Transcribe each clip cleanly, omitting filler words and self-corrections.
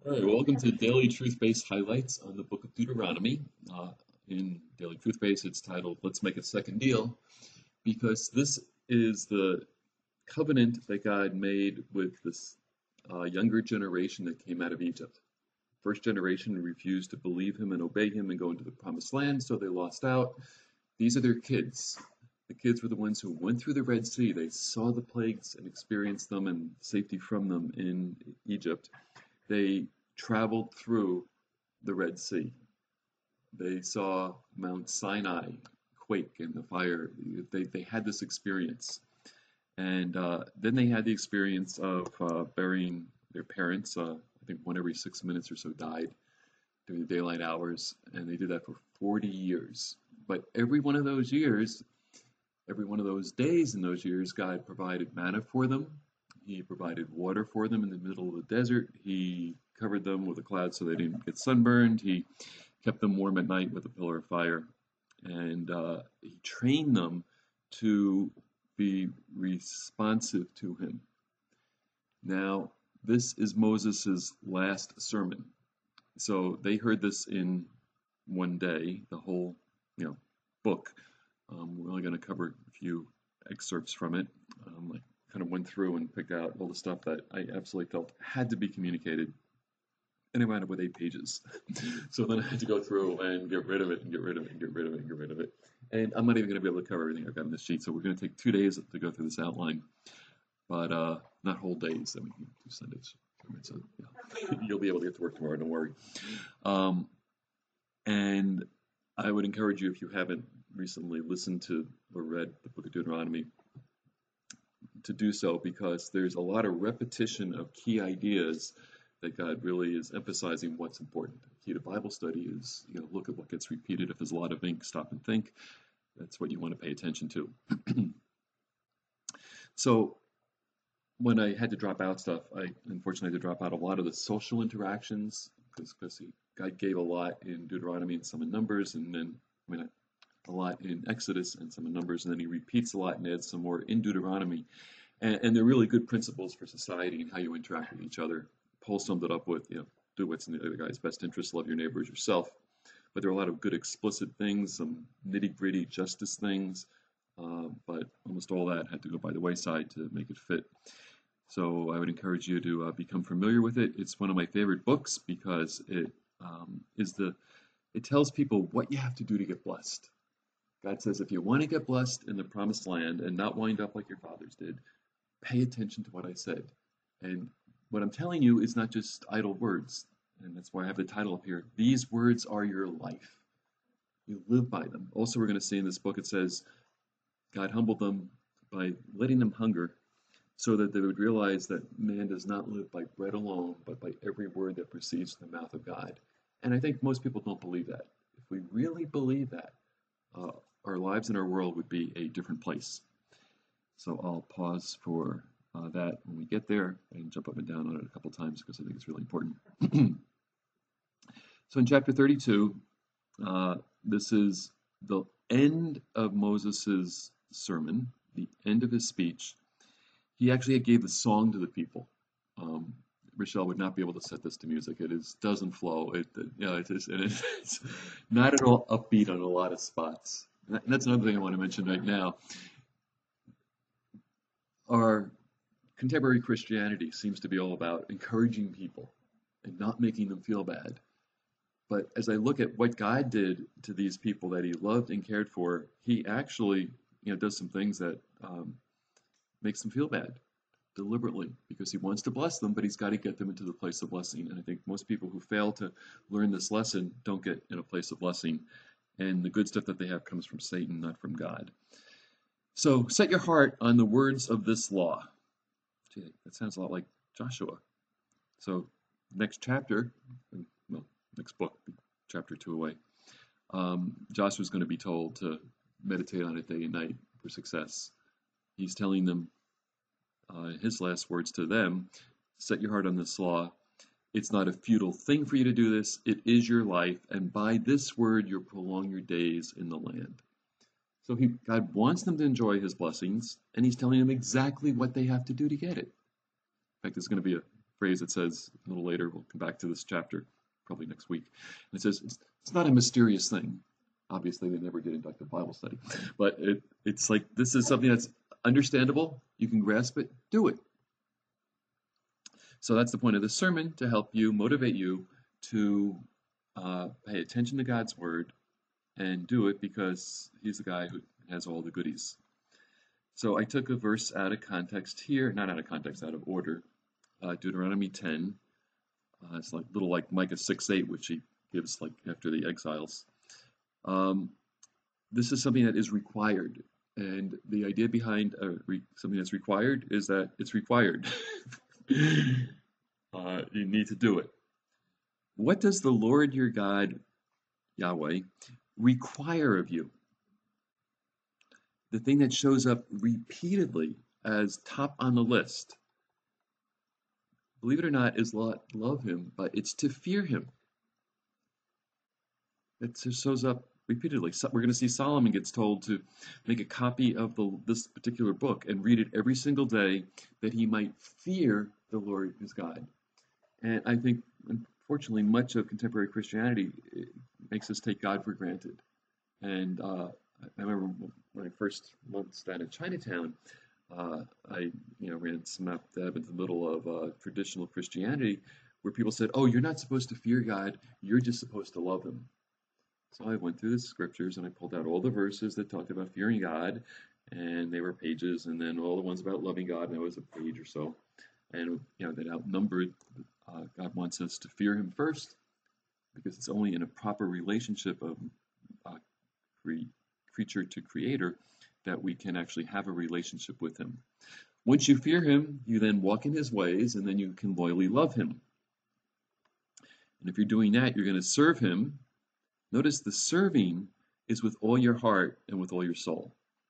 All right, welcome to Daily Truth Based Highlights on the Book of Deuteronomy. In Daily Truth Based, it's titled Let's Make a Second Deal, because this is the covenant that God made with this younger generation that came out of Egypt. First generation refused to believe him and obey him and go into the promised land, so they lost out. These are their kids. The kids were the ones who went through the Red Sea. They saw the plagues and experienced them and safety from them in Egypt. They traveled through the Red Sea. They saw Mount Sinai quake in the fire. They had this experience. And then they had the experience of burying their parents. I think one every 6 minutes or so died during the daylight hours. And they did that for 40 years. But every one of those years, every one of those days in those years, God provided manna for them. He provided water for them in the middle of the desert. He covered them with a cloud so they didn't get sunburned. He kept them warm at night with a pillar of fire. And he trained them to be responsive to him. Now, this is Moses' last sermon. So they heard this in one day, the whole book. We're only going to cover a few excerpts from it. I kind of went through and picked out all the stuff that I absolutely felt had to be communicated. And I wound up with 8 pages. So then I had to go through and get rid of it and get rid of it and get rid of it and get rid of it. And I'm not even going to be able to cover everything I've got on this sheet. So we're going to take 2 days to go through this outline, but not whole days. I mean, 2 Sundays. So you'll be able to get to work tomorrow. Don't worry. And I would encourage you, if you haven't recently listened to or read the Book of Deuteronomy, to do so, because there's a lot of repetition of key ideas that God really is emphasizing what's important. The key to Bible study is, look at what gets repeated. If there's a lot of ink, stop and think. That's what you want to pay attention to. So when I had to drop out stuff, I unfortunately had to drop out a lot of the social interactions, because God gave a lot in Deuteronomy and some in Numbers, and then a lot in Exodus and some in Numbers, and then he repeats a lot and adds some more in Deuteronomy. And they're really good principles for society and how you interact with each other. Paul summed it up with, do what's in the other guy's best interest, love your neighbor as yourself. But there are a lot of good explicit things, some nitty-gritty justice things, but almost all that had to go by the wayside to make it fit. So I would encourage you to become familiar with it. It's one of my favorite books because it tells people what you have to do to get blessed. God says, if you want to get blessed in the promised land and not wind up like your fathers did, pay attention to what I said. And what I'm telling you is not just idle words. And that's why I have the title up here. These words are your life. You live by them. Also, we're going to see in this book, it says, God humbled them by letting them hunger so that they would realize that man does not live by bread alone, but by every word that proceeds from the mouth of God. And I think most people don't believe that. If we really believe that, our lives and our world would be a different place. So I'll pause for that when we get there and jump up and down on it a couple times because I think it's really important. So in chapter 32, this is the end of Moses' sermon, the end of his speech. He actually gave the song to the people. Rochelle would not be able to set this to music. It doesn't flow. It's not at all upbeat on a lot of spots. And that's another thing I want to mention right now. Our contemporary Christianity seems to be all about encouraging people and not making them feel bad. But as I look at what God did to these people that he loved and cared for, he actually does some things that makes them feel bad deliberately, because he wants to bless them, but he's got to get them into the place of blessing. And I think most people who fail to learn this lesson don't get in a place of blessing. And the good stuff that they have comes from Satan, not from God. So set your heart on the words of this law. Gee, that sounds a lot like Joshua. So next chapter, well, next book, chapter 2 away, Joshua's going to be told to meditate on it day and night for success. He's telling them, his last words to them, set your heart on this law. It's not a futile thing for you to do this. It is your life, and by this word you'll prolong your days in the land. So God wants them to enjoy his blessings, and he's telling them exactly what they have to do to get it. In fact, there's going to be a phrase that says a little later, we'll come back to this chapter probably next week. And it says, it's not a mysterious thing. Obviously, they never get inductive Bible study. But it's like, this is something that's understandable. You can grasp it. Do it. So that's the point of the sermon, to help you, motivate you to pay attention to God's word and do it, because he's the guy who has all the goodies. So I took a verse out of context here, not out of context, out of order. Deuteronomy 10. It's like little like Micah 6:8, which he gives like after the exiles. This is something that is required, and the idea behind something that's required is that it's required. You need to do it. What does the Lord your God, Yahweh, require of you? The thing that shows up repeatedly as top on the list, believe it or not, is love him, but it's to fear him. It just shows up repeatedly. So we're going to see Solomon gets told to make a copy of this particular book and read it every single day, that he might fear the Lord his God. And I think, unfortunately, much of contemporary Christianity makes us take God for granted. And I remember when I first once down in Chinatown, I ran SMAP Deb into the middle of traditional Christianity, where people said, "Oh, you're not supposed to fear God; you're just supposed to love Him." So I went through the scriptures and I pulled out all the verses that talked about fearing God, and they were pages, and then all the ones about loving God, and that was a page or so, and that outnumbered. God wants us to fear Him first, because it's only in a proper relationship of creature to creator that we can actually have a relationship with Him. Once you fear Him, you then walk in His ways, and then you can loyally love Him. And if you're doing that, you're going to serve Him. Notice the serving is with all your heart and with all your soul.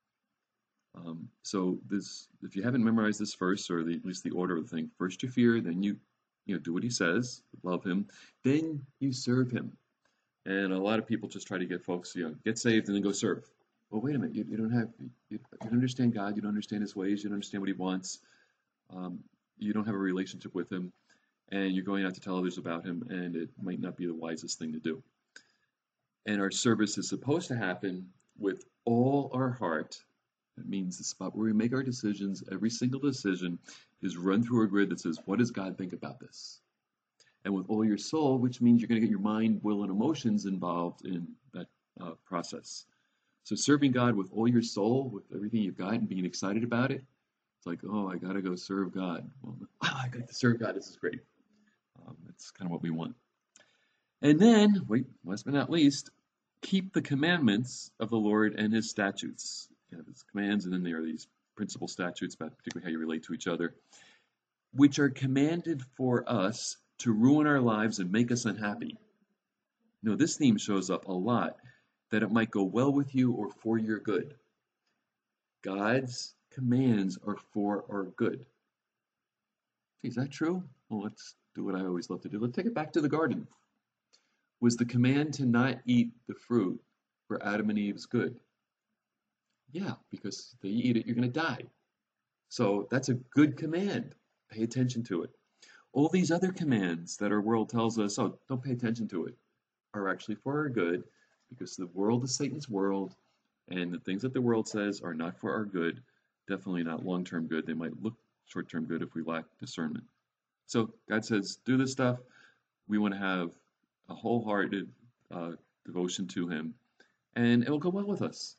So this, if you haven't memorized this verse, or at least the order of the thing, first you fear, then you do what He says, love Him, then you serve Him. And a lot of people just try to get folks, get saved and then go serve. Well, wait a minute, you don't understand God, you don't understand His ways, you don't understand what He wants, you don't have a relationship with Him, and you're going out to tell others about Him, and it might not be the wisest thing to do. And our service is supposed to happen with all our heart. That means the spot where we make our decisions, every single decision is run through a grid that says, what does God think about this? And with all your soul, which means you're going to get your mind, will, and emotions involved in that process. So serving God with all your soul, with everything you've got, and being excited about it, it's like, oh, I got to go serve God. Well, I got to serve God. This is great. That's kind of what we want. And then, last but not least, keep the commandments of the Lord and His statutes. His commands, and then there are these principal statutes about particularly how you relate to each other, which are commanded for us to ruin our lives and make us unhappy. This theme shows up a lot, that it might go well with you or for your good. God's commands are for our good. Is that true? Well, let's do what I always love to do. Let's take it back to the garden. Was the command to not eat the fruit for Adam and Eve's good? Yeah, because if they eat it, you're going to die. So that's a good command. Pay attention to it. All these other commands that our world tells us, oh, don't pay attention to it, are actually for our good, because the world is Satan's world, and the things that the world says are not for our good, definitely not long-term good. They might look short-term good if we lack discernment. So God says, do this stuff. We want to have a wholehearted devotion to Him, and it will go well with us.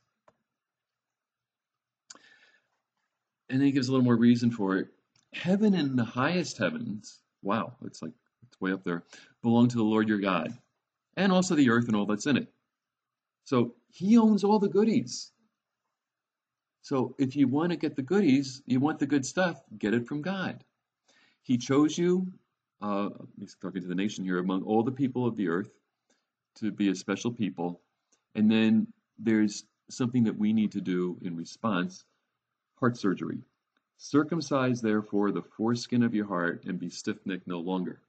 And then He gives a little more reason for it. Heaven and the highest heavens, wow, it's way up there, belong to the Lord your God, and also the earth and all that's in it. So He owns all the goodies. So if you want to get the goodies, you want the good stuff, get it from God. He chose you, he's talking to the nation here, among all the people of the earth, to be a special people. And then there's something that we need to do in response: heart surgery. Circumcise, therefore, the foreskin of your heart, and be stiff-necked no longer.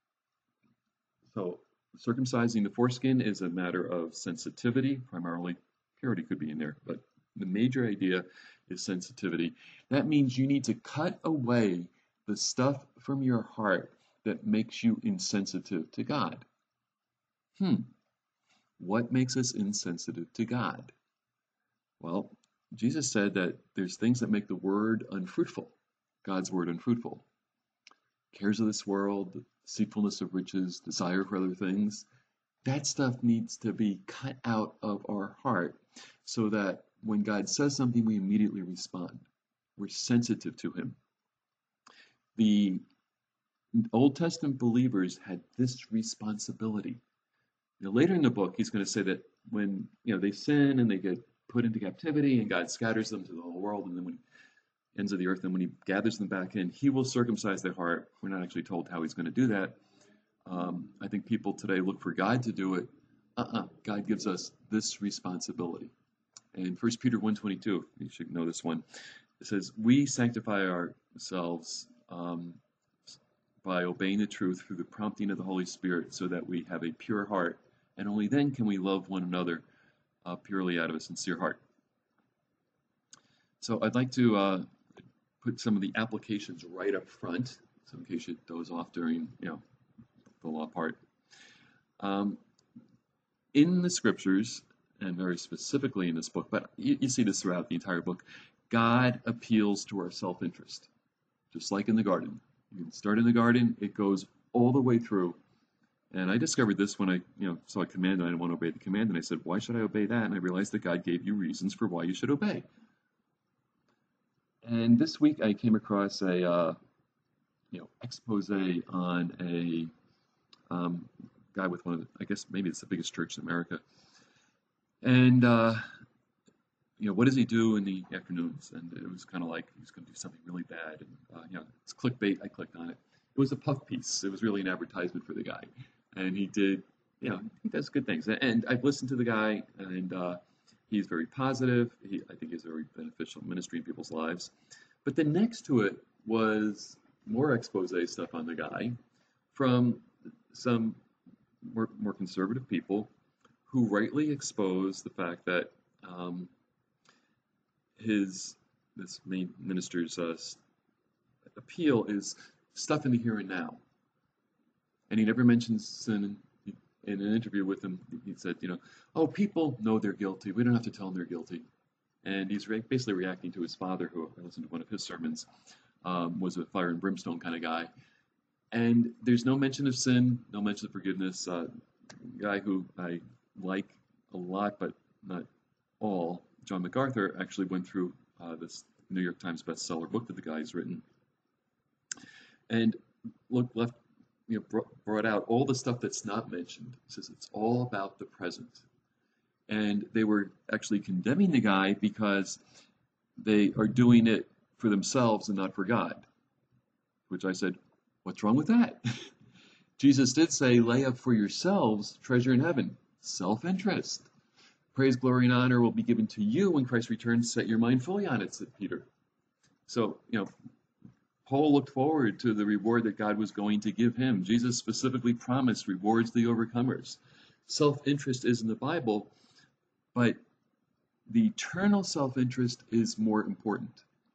So circumcising the foreskin is a matter of sensitivity, primarily. Purity could be in there, but the major idea is sensitivity. That means you need to cut away the stuff from your heart that makes you insensitive to God? What makes us insensitive to God? Well, Jesus said that there's things that make the word unfruitful, God's word unfruitful. Cares of this world, deceitfulness of riches, desire for other things, that stuff needs to be cut out of our heart so that when God says something, we immediately respond. We're sensitive to him. The Old Testament believers had this responsibility. Later in the book, he's going to say that when they sin and they get put into captivity and God scatters them to the whole world, and then when he ends of the earth, and when he gathers them back in, he will circumcise their heart. We're not actually told how he's going to do that. I think people today look for God to do it. God gives us this responsibility. And 1 Peter 1:22, you should know this one. It says, we sanctify ourselves by obeying the truth through the prompting of the Holy Spirit so that we have a pure heart, and only then can we love one another purely out of a sincere heart. So I'd like to put some of the applications right up front, so in case you doze off during the law part. In the scriptures, and very specifically in this book, but you see this throughout the entire book, God appeals to our self-interest, just like in the garden. You can start in the garden, it goes all the way through. And I discovered this when I saw a command and I didn't want to obey the command, and I said, why should I obey that? And I realized that God gave you reasons for why you should obey. And this week I came across a expose on a guy with one of the, I guess maybe it's the biggest church in America. And what does he do in the afternoons? And it was kind of like he's going to do something really bad. And it's clickbait. I clicked on it. It was a puff piece. It was really an advertisement for the guy. And he did, he does good things. And I've listened to the guy, and he's very positive. I think he's a very beneficial ministry in people's lives. But then next to it was more expose stuff on the guy from some more conservative people who rightly expose the fact that this main minister's appeal is stuff in the here and now. And he never mentions sin. In an interview with him, he said, people know they're guilty. We don't have to tell them they're guilty. And he's basically reacting to his father, who I listened to one of his sermons, was a fire and brimstone kind of guy. And there's no mention of sin, no mention of forgiveness. Guy who I like a lot, but not all, John MacArthur, actually went through this New York Times bestseller book that the guy's written, and brought out all the stuff that's not mentioned. He says it's all about the present. And they were actually condemning the guy because they are doing it for themselves and not for God. Which I said, what's wrong with that? Jesus did say, lay up for yourselves treasure in heaven, self-interest. Praise, glory, and honor will be given to you when Christ returns. Set your mind fully on it, said Peter. So, Paul looked forward to the reward that God was going to give him. Jesus specifically promised rewards to the overcomers. Self-interest is in the Bible, but the eternal self-interest is more important.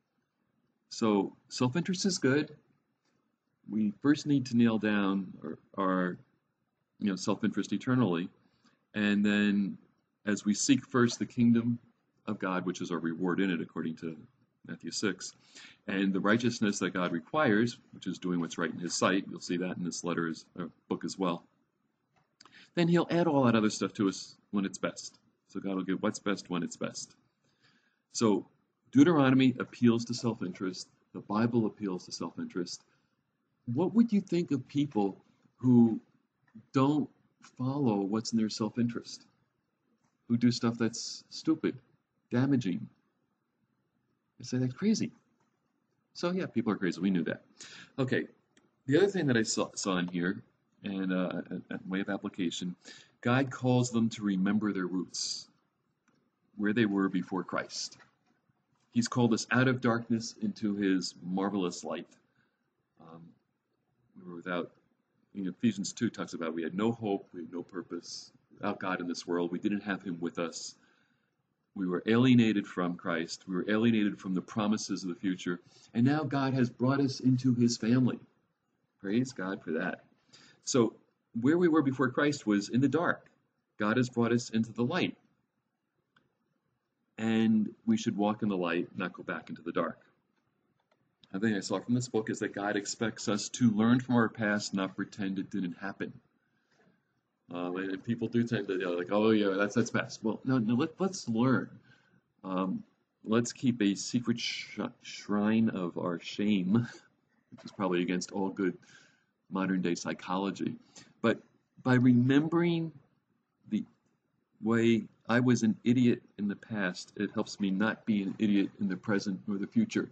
So self-interest is good. We first need to nail down our self-interest eternally, and then as we seek first the kingdom of God, which is our reward in it, according to Matthew 6, and the righteousness that God requires, which is doing what's right in his sight, you'll see that in this book as well, then he'll add all that other stuff to us when it's best. So God will give what's best when it's best. So Deuteronomy appeals to self-interest. The Bible appeals to self-interest. What would you think of people who don't follow what's in their self-interest? Who do stuff that's stupid, damaging? I say that's crazy. So yeah, people are crazy. We knew that. Okay, the other thing that I saw in here, and a way of application, God calls them to remember their roots, where they were before Christ. He's called us out of darkness into his marvelous light. We were without, Ephesians 2 talks about we had no hope, we had no purpose, without God in this world. We didn't have him with us. We were alienated from Christ. We were alienated from the promises of the future. And now God has brought us into his family. Praise God for that. So where we were before Christ was in the dark. God has brought us into the light. And we should walk in the light, not go back into the dark. Another thing I saw from this book is that God expects us to learn from our past, not pretend it didn't happen. And people do tend to, like, oh yeah, that's past. Well, no, let's learn. Let's keep a secret shrine of our shame, which is probably against all good modern day psychology. But by remembering the way I was an idiot in the past, it helps me not be an idiot in the present or the future.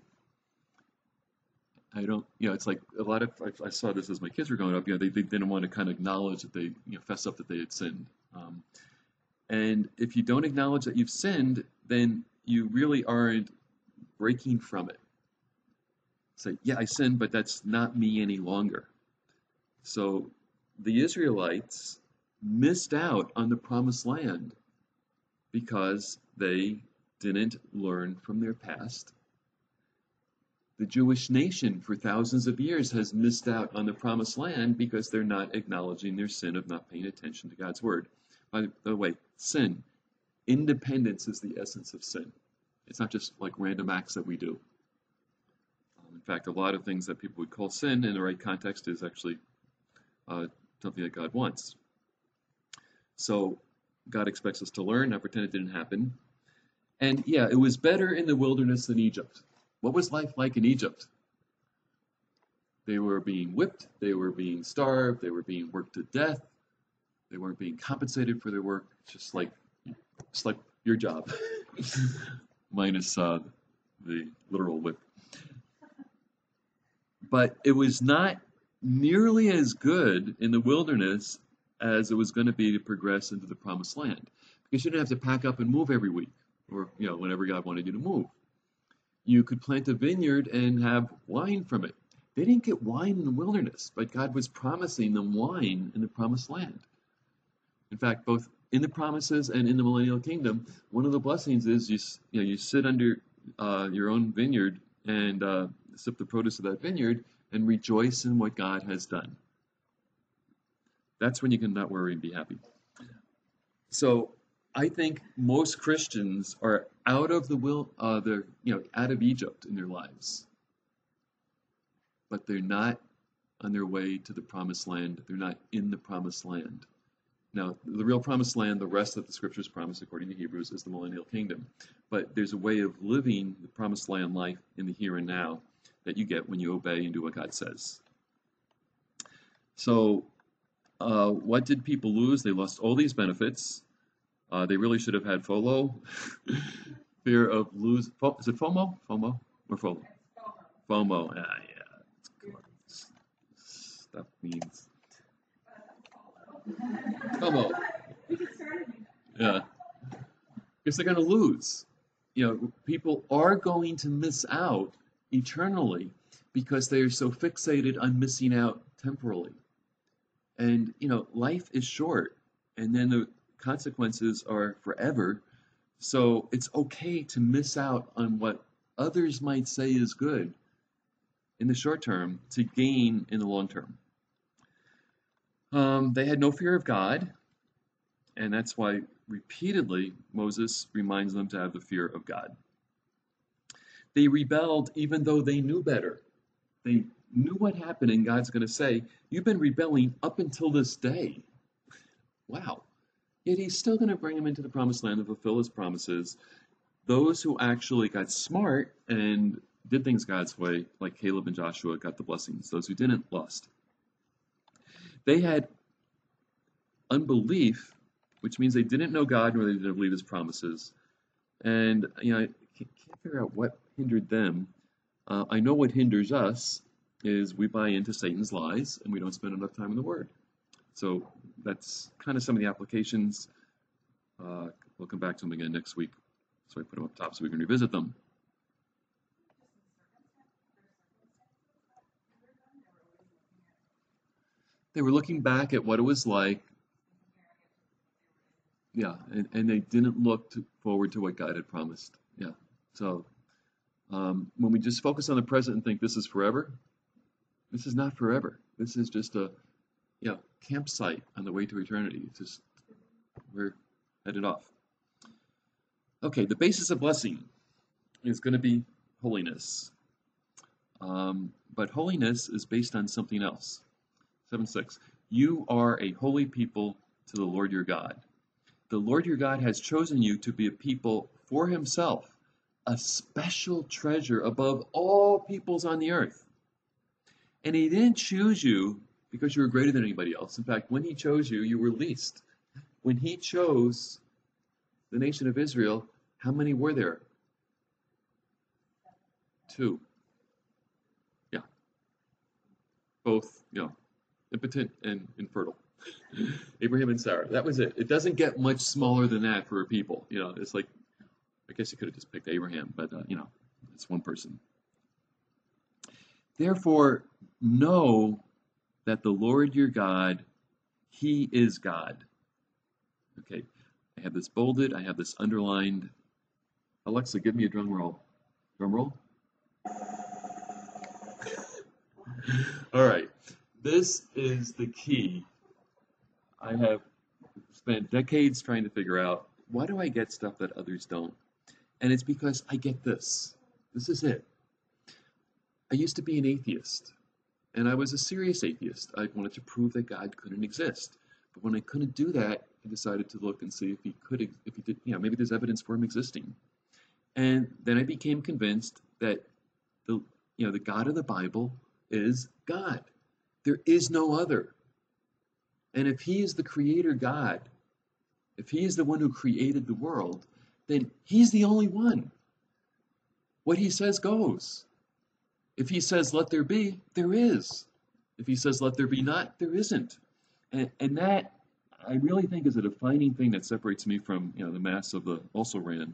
I don't, it's like a lot of, I saw this as my kids were growing up, they didn't want to kind of acknowledge that they, fess up that they had sinned. And if you don't acknowledge that you've sinned, then you really aren't breaking from it. Say, yeah, I sinned, but that's not me any longer. So the Israelites missed out on the promised land because they didn't learn from their past. The Jewish nation for thousands of years has missed out on the promised land because they're not acknowledging their sin of not paying attention to God's word. By the way, sin, independence is the essence of sin. It's not just like random acts that we do. In fact, a lot of things that people would call sin in the right context is actually something that God wants. So God expects us to learn, not pretend it didn't happen. And yeah, it was better in the wilderness than Egypt. What was life like in Egypt? They were being whipped, they were being starved, they were being worked to death, they weren't being compensated for their work, just like your job, minus the literal whip. But it was not nearly as good in the wilderness as it was going to be to progress into the promised land, because you didn't have to pack up and move every week, or whenever God wanted you to move. You could plant a vineyard and have wine from it. They didn't get wine in the wilderness, but God was promising them wine in the promised land. In fact, both in the promises and in the millennial kingdom, one of the blessings is you sit under your own vineyard and sip the produce of that vineyard and rejoice in what God has done. That's when you can not worry and be happy. So I think most Christians are out of out of Egypt in their lives, but they're not on their way to the promised land. They're not in the promised land. Now, the real promised land, the rest that the scriptures promise according to Hebrews, is the millennial kingdom. But there's a way of living the promised land life in the here and now that you get when you obey and do what God says. So what did people lose? They lost all these benefits. They really should have had FOLO, fear of lose. Is it FOMO? FOMO or FOLO? FOMO. Yeah. Stuff means FOMO. Yeah. Because they're going to lose. People are going to miss out eternally because they are so fixated on missing out temporally. And life is short, and then the consequences are forever. So it's okay to miss out on what others might say is good in the short term to gain in the long term. They had no fear of God, and that's why repeatedly Moses reminds them to have the fear of God. They rebelled even though they knew better. They knew what happened, and God's going to say, you've been rebelling up until this day. Wow. Yet he's still going to bring them into the promised land and fulfill his promises. Those who actually got smart and did things God's way, like Caleb and Joshua, got the blessings. Those who didn't, lost. They had unbelief, which means they didn't know God nor they didn't believe his promises. And, I can't figure out what hindered them. I know what hinders us is we buy into Satan's lies and we don't spend enough time in the Word. So that's kind of some of the applications. We'll come back to them again next week. So I put them up top so we can revisit them. They were looking back at what it was like. Yeah, and they didn't look forward to what God had promised. Yeah, so when we just focus on the present and think this is forever, this is not forever. This is just a campsite on the way to eternity. It's just we're headed off. Okay, the basis of blessing is going to be holiness. But holiness is based on something else. 7:6. You are a holy people to the Lord your God. The Lord your God has chosen you to be a people for himself, a special treasure above all peoples on the earth. And he didn't choose you because you were greater than anybody else. In fact, when he chose you, you were least. When he chose the nation of Israel, how many were there? 2. Yeah. Both, impotent and infertile. Abraham and Sarah. That was it. It doesn't get much smaller than that for a people. It's like, I guess you could have just picked Abraham, but, it's one person. Therefore, know that the Lord your God, he is God. Okay, I have this bolded, I have this underlined. Alexa, give me a drum roll. Drum roll? All right, this is the key. I have spent decades trying to figure out, why do I get stuff that others don't? And it's because I get this. This is it. I used to be an atheist, and I was a serious atheist. I wanted to prove that God couldn't exist. But when I couldn't do that, I decided to look and see if he did, maybe there's evidence for him existing. And then I became convinced that the God of the Bible is God. There is no other. And if he is the creator God, if he is the one who created the world, then he's the only one. What he says goes. If he says, let there be, there is. If he says, let there be not, there isn't. And that, I really think, is a defining thing that separates me from, the mass of the also ran.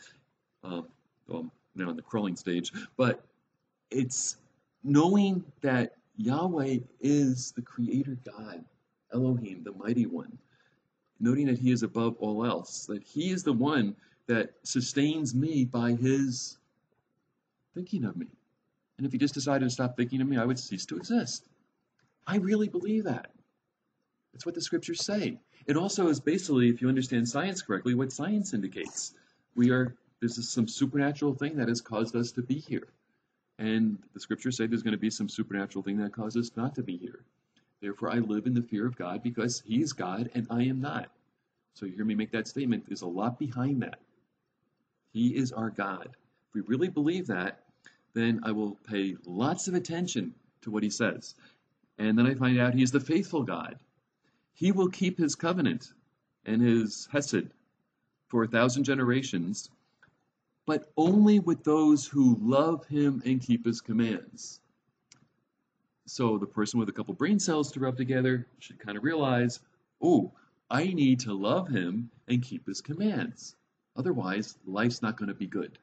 Well, now on the crawling stage. But it's knowing that Yahweh is the creator God, Elohim, the mighty one. Noting that he is above all else. That he is the one that sustains me by his thinking of me. And if he just decided to stop thinking of me, I would cease to exist. I really believe that. That's what the scriptures say. It also is basically, if you understand science correctly, what science indicates. This is some supernatural thing that has caused us to be here. And the scriptures say there's going to be some supernatural thing that caused us not to be here. Therefore, I live in the fear of God because he is God and I am not. So you hear me make that statement. There's a lot behind that. He is our God. If we really believe that, then I will pay lots of attention to what he says. And then I find out he is the faithful God. He will keep his covenant and his hesed for 1,000 generations, but only with those who love him and keep his commands. So the person with a couple brain cells to rub together should kind of realize, I need to love him and keep his commands. Otherwise, life's not going to be good.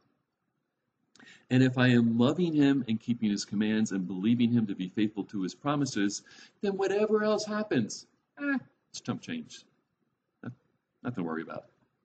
And if I am loving him and keeping his commands and believing him to be faithful to his promises, then whatever else happens, it's chump change. Nothing to worry about.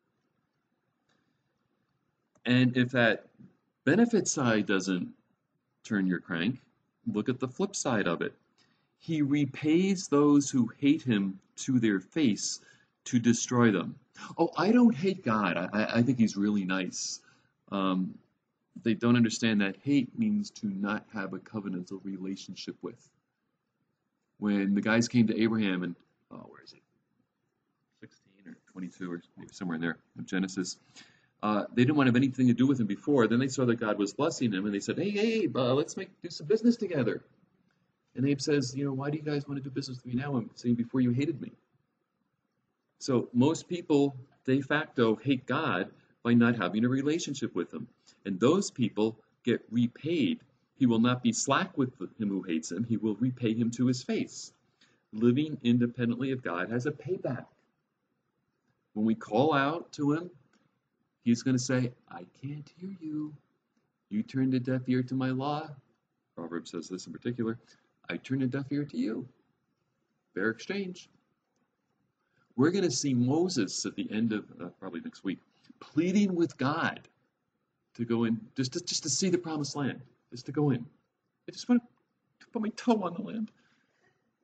And if that benefit side doesn't turn your crank, look at the flip side of it. He repays those who hate him to their face to destroy them. Oh, I don't hate God. I think he's really nice. They don't understand that hate means to not have a covenantal relationship with. When the guys came to Abraham and, where is it? 16 or 22 or maybe somewhere in there, in Genesis. They didn't want to have anything to do with him before. Then they saw that God was blessing him and they said, hey, Abe, let's do some business together. And Abe says, why do you guys want to do business with me now? I'm saying before you hated me. So most people de facto hate God by not having a relationship with him. And those people get repaid. He will not be slack with him who hates him. He will repay him to his face. Living independently of God has a payback. When we call out to him, he's going to say, I can't hear you. You turned a deaf ear to my law. Proverbs says this in particular. I turned a deaf ear to you. Fair exchange. We're going to see Moses at the end of, probably next week, pleading with God to go in, just to see the promised land, just to go in. I just want to put my toe on the land.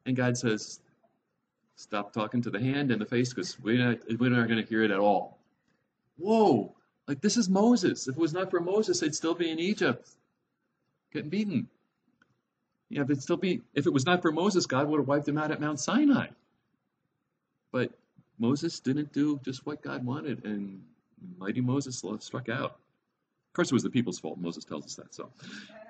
And God says, stop talking to the hand and the face because we're not going to hear it at all. Whoa, like this is Moses. If it was not for Moses, they'd still be in Egypt, getting beaten. Yeah, if it was not for Moses, God would have wiped them out at Mount Sinai. But Moses didn't do just what God wanted, and mighty Moses struck out. Of course, it was the people's fault. Moses tells us that. So,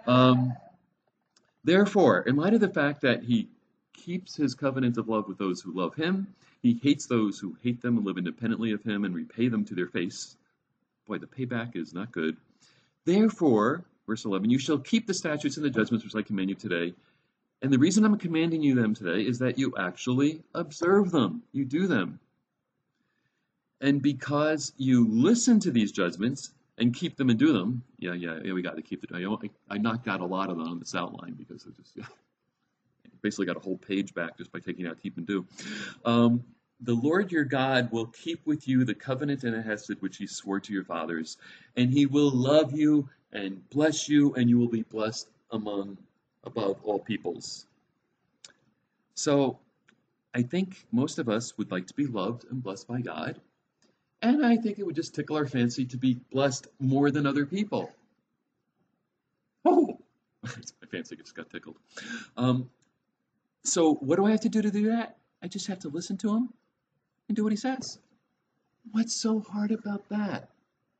therefore, in light of the fact that he keeps his covenant of love with those who love him, he hates those who hate them and live independently of him and repay them to their face. Boy, the payback is not good. Therefore, verse 11, you shall keep the statutes and the judgments which I command you today. And the reason I'm commanding you them today is that you actually observe them. You do them. And because you listen to these judgments and keep them and do them, yeah, we got to keep it. I knocked out a lot of them on this outline because I just basically got a whole page back just by taking out keep and do. The Lord your God will keep with you the covenant and the hesed which he swore to your fathers, and he will love you and bless you, and you will be blessed above all peoples. So I think most of us would like to be loved and blessed by God, and I think it would just tickle our fancy to be blessed more than other people. Oh, my fancy just got tickled. So what do I have to do that? I just have to listen to him and do what he says. What's so hard about that?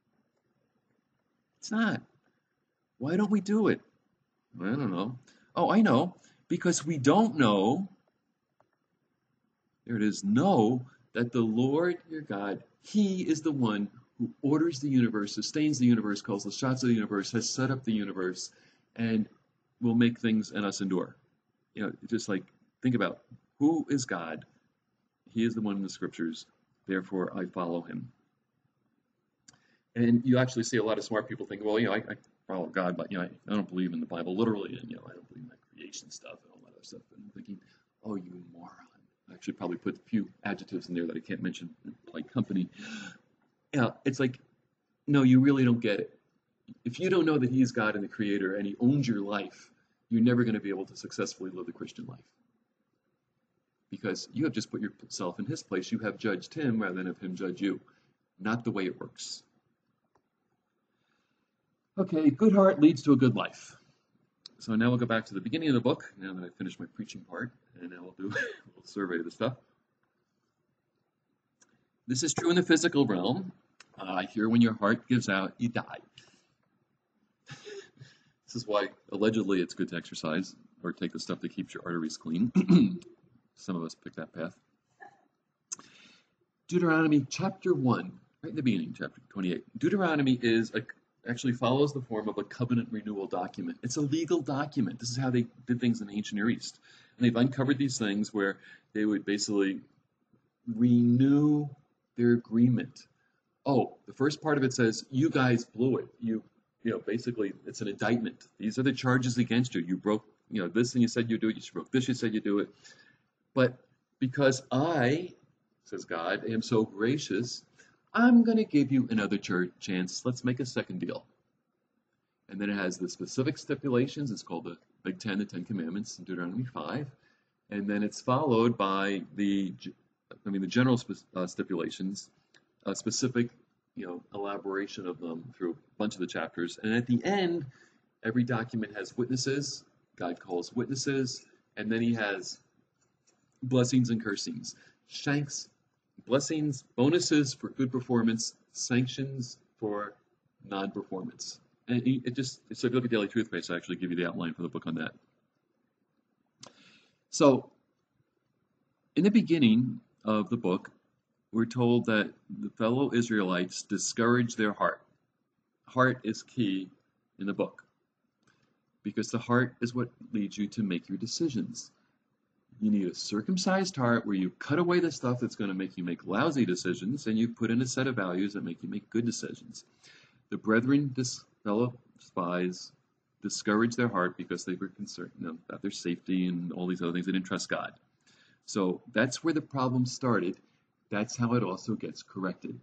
It's not. Why don't we do it? I don't know. Oh, I know. Because we don't know, there it is, know that the Lord your God, he is the one who orders the universe, sustains the universe, calls the shots of the universe, has set up the universe, and will make things and us endure. Just like, think about, who is God? He is the one in the scriptures, therefore I follow him. And you actually see a lot of smart people think, well, I follow God, but I don't believe in the Bible literally, and I don't believe in that creation stuff and all that other stuff. And I'm thinking, oh, you moron. I actually probably put a few adjectives in there that I can't mention, like company. It's like, no, you really don't get it. If you don't know that he's God and the creator and he owns your life, you're never going to be able to successfully live the Christian life. Because you have just put yourself in his place. You have judged him rather than have him judge you. Not the way it works. Okay, good heart leads to a good life. So now we'll go back to the beginning of the book, now that I've finished my preaching part, and now we'll do a little survey of the stuff. This is true in the physical realm. Here, when your heart gives out, you die. This is why, allegedly, it's good to exercise or take the stuff that keeps your arteries clean. Some of us pick that path. Deuteronomy chapter 1, right in the beginning, chapter 28. Deuteronomy actually follows the form of a covenant renewal document. It's a legal document. This is how they did things in the ancient Near East. And they've uncovered these things where they would basically renew their agreement. Oh, the first part of it says, you guys blew it. Basically, it's an indictment. These are the charges against you. You broke, this and you said you'd do it. You broke this, you said you'd do it. But because I, says God, am so gracious, I'm going to give you another chance. Let's make a second deal. And then it has the specific stipulations. It's called the Big Ten, the Ten Commandments in Deuteronomy 5. And then it's followed by the general stipulations, a specific, elaboration of them through a bunch of the chapters. And at the end, every document has witnesses. God calls witnesses. And then he has blessings and cursings. Shanks, blessings, bonuses for good performance, sanctions for non-performance. And so if you look at Daily Truth Base, I actually give you the outline for the book on that. So, in the beginning of the book, we're told that the fellow Israelites discourage their heart. Heart is key in the book, because the heart is what leads you to make your decisions. You need a circumcised heart where you cut away the stuff that's going to make you make lousy decisions, and you put in a set of values that make you make good decisions. The brethren, fellow spies, discouraged their heart because they were concerned about their safety and all these other things. They didn't trust God. So that's where the problem started. That's how it also gets corrected.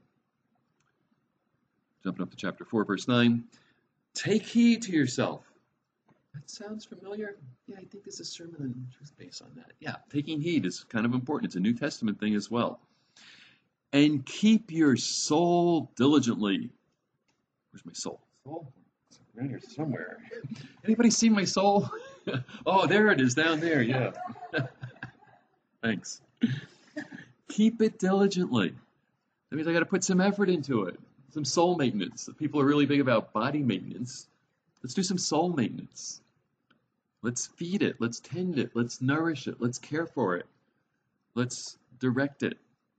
Jumping up to chapter 4, verse 9. Take heed to yourself. That sounds familiar. Yeah, I think there's a sermon on truth based on that. Yeah, taking heed is kind of important. It's a New Testament thing as well. And keep your soul diligently. Where's my soul? Soul? It's around here somewhere. Anybody see my soul? Oh, there it is down there. Yeah. Thanks. Keep it diligently. That means I got to put some effort into it. Some soul maintenance. People are really big about body maintenance. Let's do some soul maintenance. Let's feed it. Let's tend it. Let's nourish it. Let's care for it. Let's direct it.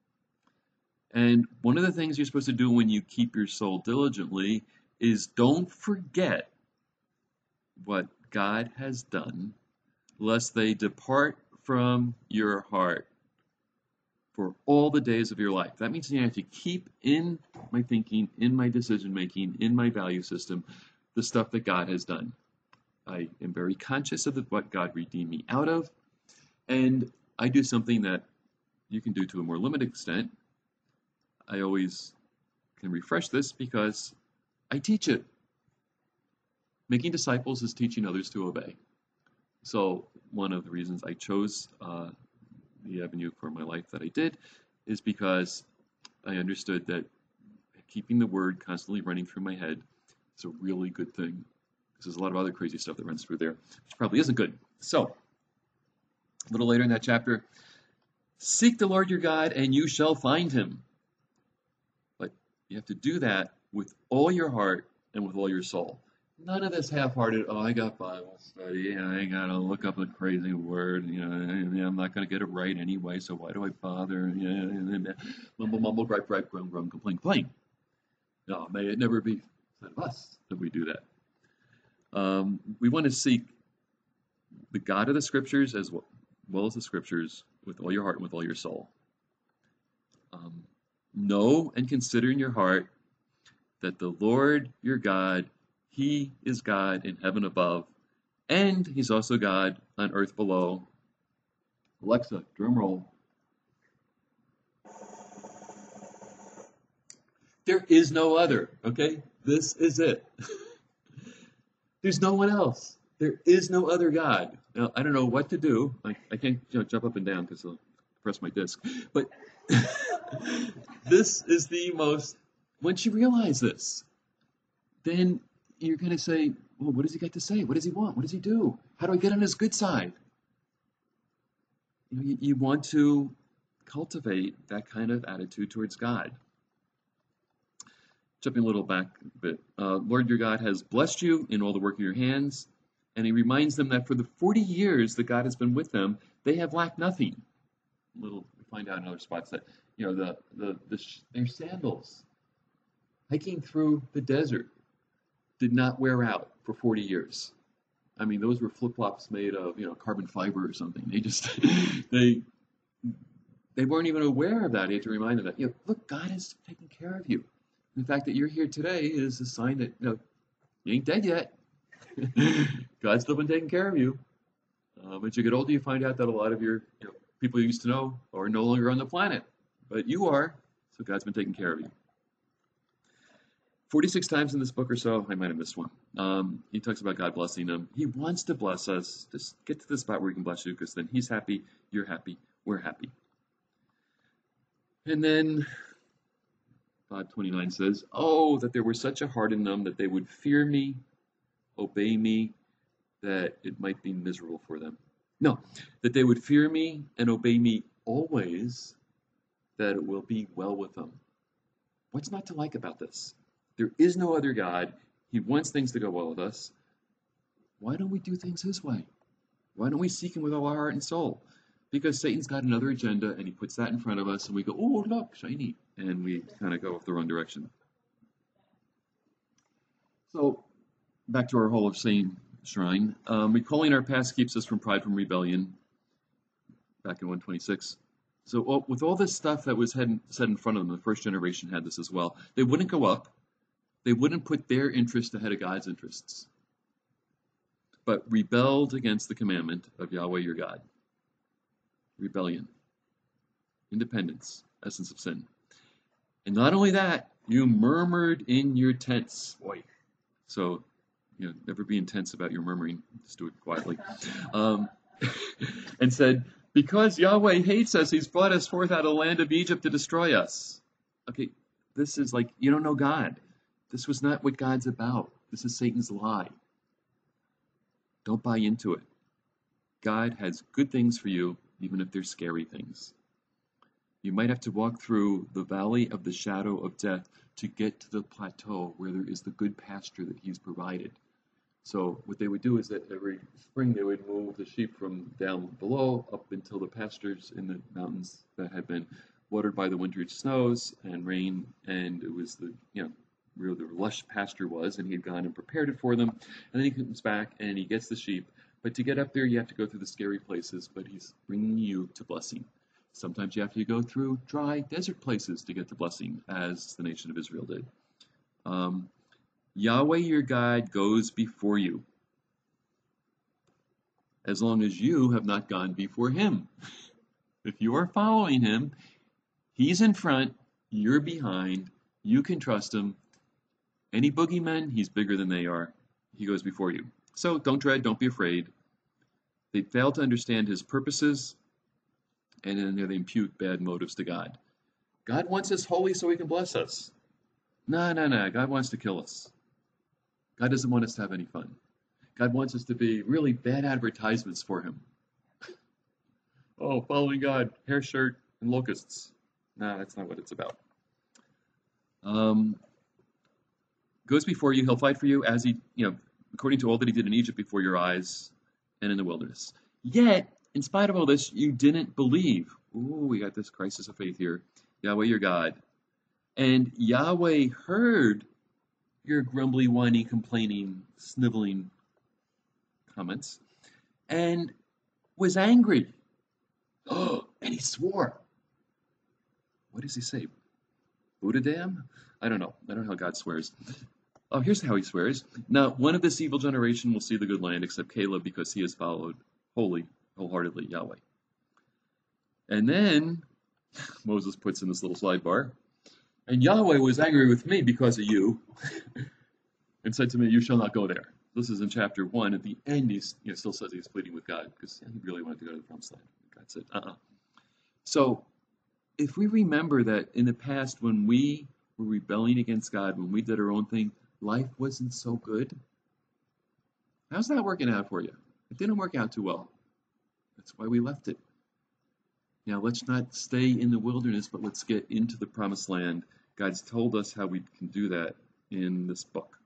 And one of the things you're supposed to do when you keep your soul diligently is don't forget what God has done, lest they depart from your heart for all the days of your life. That means you have to keep in my thinking, in my decision making, in my value system, the stuff that God has done. I am very conscious of what God redeemed me out of, and I do something that you can do to a more limited extent. I always can refresh this because I teach it. Making disciples is teaching others to obey. So one of the reasons I chose the avenue for my life that I did is because I understood that keeping the word constantly running through my head is a really good thing. Because there's a lot of other crazy stuff that runs through there, which probably isn't good. So, a little later in that chapter, seek the Lord your God and you shall find him. But you have to do that with all your heart and with all your soul. None of this half-hearted, oh, I got Bible study, and I got to look up a crazy word, I'm not going to get it right anyway, so why do I bother? Mumble, mumble, gripe, gripe, grum, grum, complain, complain. No, may it never be said of us that we do that. We want to seek the God of the Scriptures as well as the Scriptures with all your heart and with all your soul. Know and consider in your heart that the Lord your God, he is God in heaven above, and he's also God on earth below. Alexa, drum roll. There is no other, okay? This is it. There's no one else. There is no other God. Now, I don't know what to do. I can't jump up and down because I'll press my disc. But this is the most, once you realize this, then you're going to say, well, what does he got to say? What does he want? What does he do? How do I get on his good side? You want to cultivate that kind of attitude towards God. Jumping a little back a bit, Lord your God has blessed you in all the work of your hands, and he reminds them that for the 40 years that God has been with them, they have lacked nothing. We find out in other spots that their sandals hiking through the desert did not wear out for 40 years. I mean, those were flip-flops made of carbon fiber or something. They just they weren't even aware of that. You had to remind them that look, God is taking care of you. The fact that you're here today is a sign that you ain't dead yet. God's still been taking care of you. As you get older, you find out that a lot of your people you used to know are no longer on the planet, but you are. So God's been taking care of you. 46 times in this book or so, I might have missed one. He talks about God blessing them. He wants to bless us. Just get to the spot where he can bless you, because then he's happy, you're happy, we're happy. And then 5:29 says, oh, that there were such a heart in them that they would fear me, obey me, that it might be miserable for them. No, that they would fear me and obey me always, that it will be well with them. What's not to like about this? There is no other God. He wants things to go well with us. Why don't we do things his way? Why don't we seek him with all our heart and soul? Because Satan's got another agenda, and he puts that in front of us, and we go, oh, look, shiny. And we kind of go off the wrong direction. So, back to our Hall of Shame shrine. Recalling our past keeps us from pride, from rebellion. Back in 126. So, with all this stuff that was said in front of them, the first generation had this as well. They wouldn't go up. They wouldn't put their interest ahead of God's interests, but rebelled against the commandment of Yahweh your God. Rebellion, independence, essence of sin. And not only that, you murmured in your tents. Boy. So never be intense about your murmuring. Just do it quietly. Um, and said, because Yahweh hates us, he's brought us forth out of the land of Egypt to destroy us. Okay, this is like, you don't know God. This was not what God's about. This is Satan's lie. Don't buy into it. God has good things for you, even if they're scary things. You might have to walk through the valley of the shadow of death to get to the plateau where there is the good pasture that he's provided. So what they would do is that every spring they would move the sheep from down below up until the pastures in the mountains that had been watered by the winter snows and rain, and it was where the lush pasture was, and he had gone and prepared it for them, and then he comes back and he gets the sheep. But to get up there, you have to go through the scary places, but he's bringing you to blessing. Sometimes you have to go through dry desert places to get to blessing, as the nation of Israel did. Yahweh your God goes before you, as long as you have not gone before him. If you are following him, he's in front, you're behind, you can trust him. Any boogeymen, he's bigger than they are. He goes before you. So don't dread, don't be afraid. They fail to understand his purposes, and then they impute bad motives to God. God wants us holy so he can bless us. No. God wants to kill us. God doesn't want us to have any fun. God wants us to be really bad advertisements for him. Oh, following God, hair shirt, and locusts. No, that's not what it's about. Goes before you, he'll fight for you as he, according to all that he did in Egypt before your eyes and in the wilderness. Yet, in spite of all this, you didn't believe. Ooh, we got this crisis of faith here. Yahweh, your God. And Yahweh heard your grumbly, whiny, complaining, sniveling comments and was angry. Oh, and he swore. What does he say? Buddha damn? I don't know how God swears. Oh, here's how he swears. Now, one of this evil generation will see the good land, except Caleb, because he has followed wholeheartedly Yahweh. And then Moses puts in this little sidebar, and Yahweh was angry with me because of you, and said to me, you shall not go there. This is in chapter 1. At the end, he still says he's pleading with God, because he really wanted to go to the promised land. God said, So, if we remember that in the past, when we were rebelling against God, when we did our own thing, life wasn't so good. How's that working out for you? It didn't work out too well. That's why we left it. Now, let's not stay in the wilderness, but let's get into the promised land. God's told us how we can do that in this book.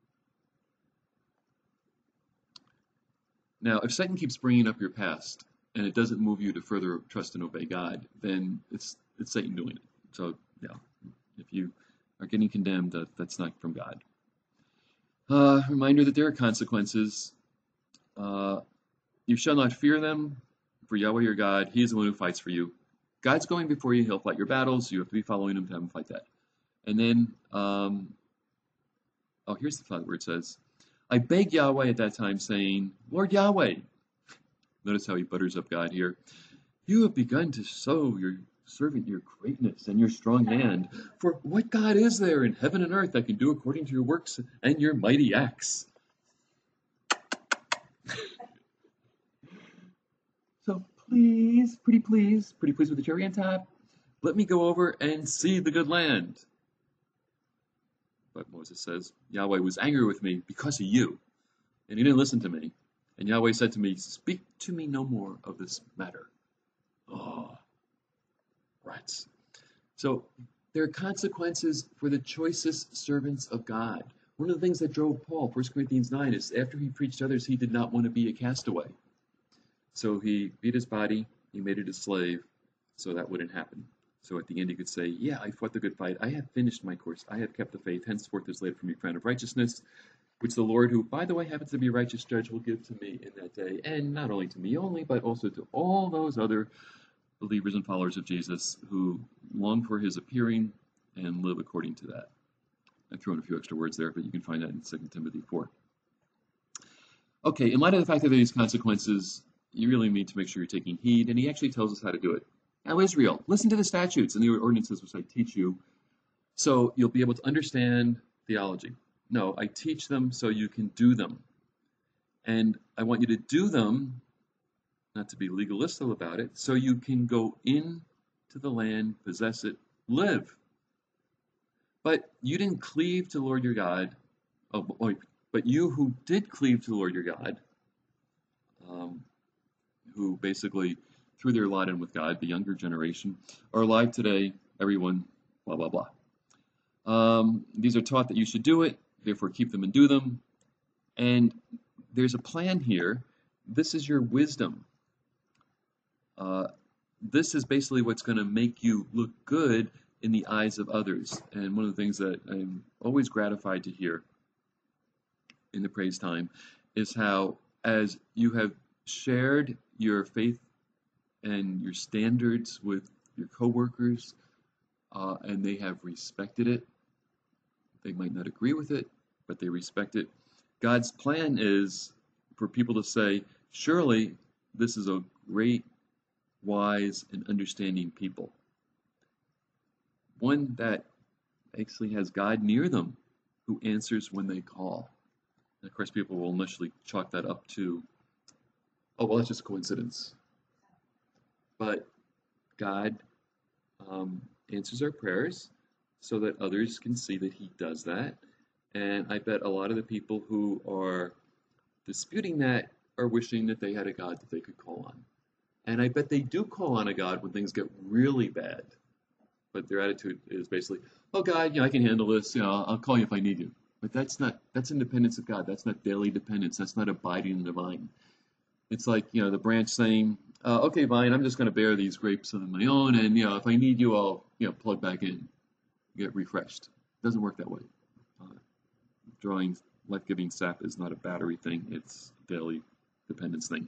Now, if Satan keeps bringing up your past and it doesn't move you to further trust and obey God, then it's Satan doing it. So, if you are getting condemned, that's not from God. Reminder that there are consequences. You shall not fear them, for Yahweh your God, he is the one who fights for you. God's going before you, he'll fight your battles. You have to be following him to have him fight that. And then, here's the part where it says, I begged Yahweh at that time, saying, Lord Yahweh. Notice how he butters up God here. You have begun to show your servant your greatness and your strong hand. For what God is there in heaven and earth that can do according to your works and your mighty acts? So pretty please with the cherry on top, let me go over and see the good land. But Moses says, Yahweh was angry with me because of you, and he didn't listen to me. And Yahweh said to me, speak to me no more of this matter. Oh, rats. So there are consequences for the choicest servants of God. One of the things that drove Paul, 1 Corinthians 9, is after he preached to others, he did not want to be a castaway. So he beat his body, he made it a slave, so that wouldn't happen. So at the end he could say, yeah, I fought the good fight, I have finished my course, I have kept the faith, henceforth is laid for me crown of righteousness, which the Lord, who, by the way, happens to be a righteous judge, will give to me in that day, and not only to me only, but also to all those other believers and followers of Jesus who long for his appearing and live according to that. I threw in a few extra words there, but you can find that in 2 Timothy 4. Okay, in light of the fact that there are these consequences, you really need to make sure you're taking heed, and he actually tells us how to do it. Now, Israel, listen to the statutes and the ordinances which I teach you, so you'll be able to understand theology. No, I teach them so you can do them. And I want you to do them, not to be legalistic about it, so you can go into the land, possess it, live. But you didn't cleave to the Lord your God. But you who did cleave to the Lord your God, who basically threw their lot in with God, the younger generation, are alive today, everyone, blah, blah, blah. These are taught that you should do it, therefore keep them and do them. And there's a plan here. This is your wisdom. This is basically what's going to make you look good in the eyes of others. And one of the things that I'm always gratified to hear in the praise time is how, as you have shared your faith and your standards with your coworkers, and they have respected it. They might not agree with it, but they respect it. God's plan is for people to say, surely this is a great, wise, and understanding people. One that actually has God near them, who answers when they call. And of course, people will initially chalk that up to, oh, well, that's just a coincidence. But God answers our prayers so that others can see that he does that. And I bet a lot of the people who are disputing that are wishing that they had a God that they could call on. And I bet they do call on a God when things get really bad. But their attitude is basically, oh God, I can handle this, I'll call you if I need you. But that's independence of God. That's not daily dependence. That's not abiding in the vine. It's like, the branch saying, okay, vine, I'm just going to bear these grapes on my own, and, if I need you, I'll, plug back in, get refreshed. It doesn't work that way. Drawing life-giving sap is not a battery thing. It's a daily dependence thing.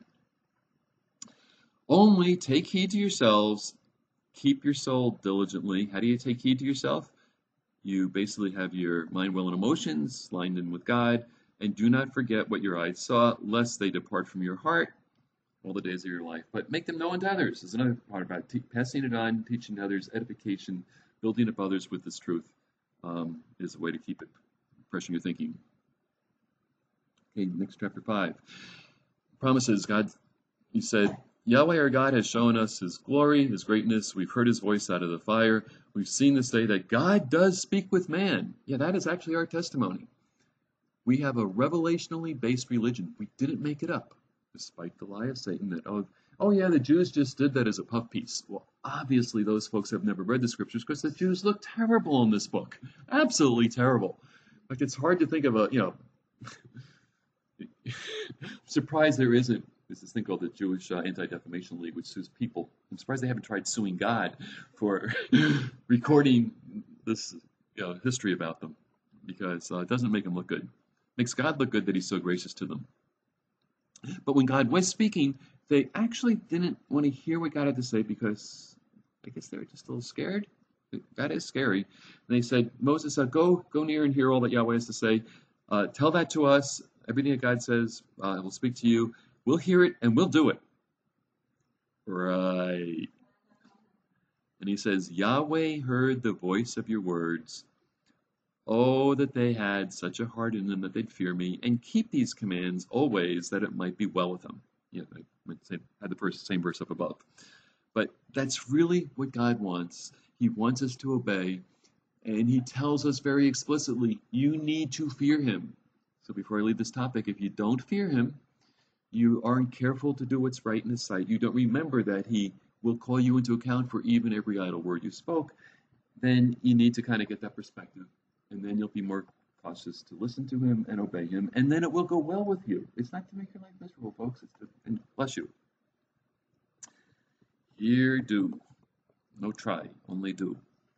Only take heed to yourselves, keep your soul diligently. How do you take heed to yourself? You basically have your mind, will, and emotions lined in with God, and do not forget what your eyes saw, lest they depart from your heart all the days of your life. But make them known to others. There's another part about passing it on, teaching others, edification, building up others with this truth is a way to keep it fresh in your thinking. Okay, next chapter 5. Promises. God, he said, Yahweh our God has shown us his glory, his greatness. We've heard his voice out of the fire. We've seen this day that God does speak with man. Yeah, that is actually our testimony. We have a revelationally based religion. We didn't make it up, despite the lie of Satan that, oh yeah, the Jews just did that as a puff piece. Well, obviously those folks have never read the scriptures because the Jews look terrible in this book. Absolutely terrible. Like, it's hard to think of surprised there isn't. There's this thing called the Jewish Anti-Defamation League, which sues people. I'm surprised they haven't tried suing God for recording this history about them, because it doesn't make them look good. It makes God look good that he's so gracious to them. But when God was speaking, they actually didn't want to hear what God had to say because I guess they were just a little scared. That is scary. And they said, Moses, go near and hear all that Yahweh has to say. Tell that to us. Everything that God says, will speak to you. We'll hear it and we'll do it. Right. And he says, Yahweh heard the voice of your words. Oh, that they had such a heart in them that they'd fear me and keep these commands always, that it might be well with them. I might say, had the same verse up above. But that's really what God wants. He wants us to obey. And he tells us very explicitly, you need to fear him. So before I leave this topic, if you don't fear him, you aren't careful to do what's right in his sight, you don't remember that he will call you into account for even every idle word you spoke, then you need to kind of get that perspective. And then you'll be more cautious to listen to him and obey him. And then it will go well with you. It's not to make your life miserable, folks. It's to, and bless you. Hear, do. No try, only do.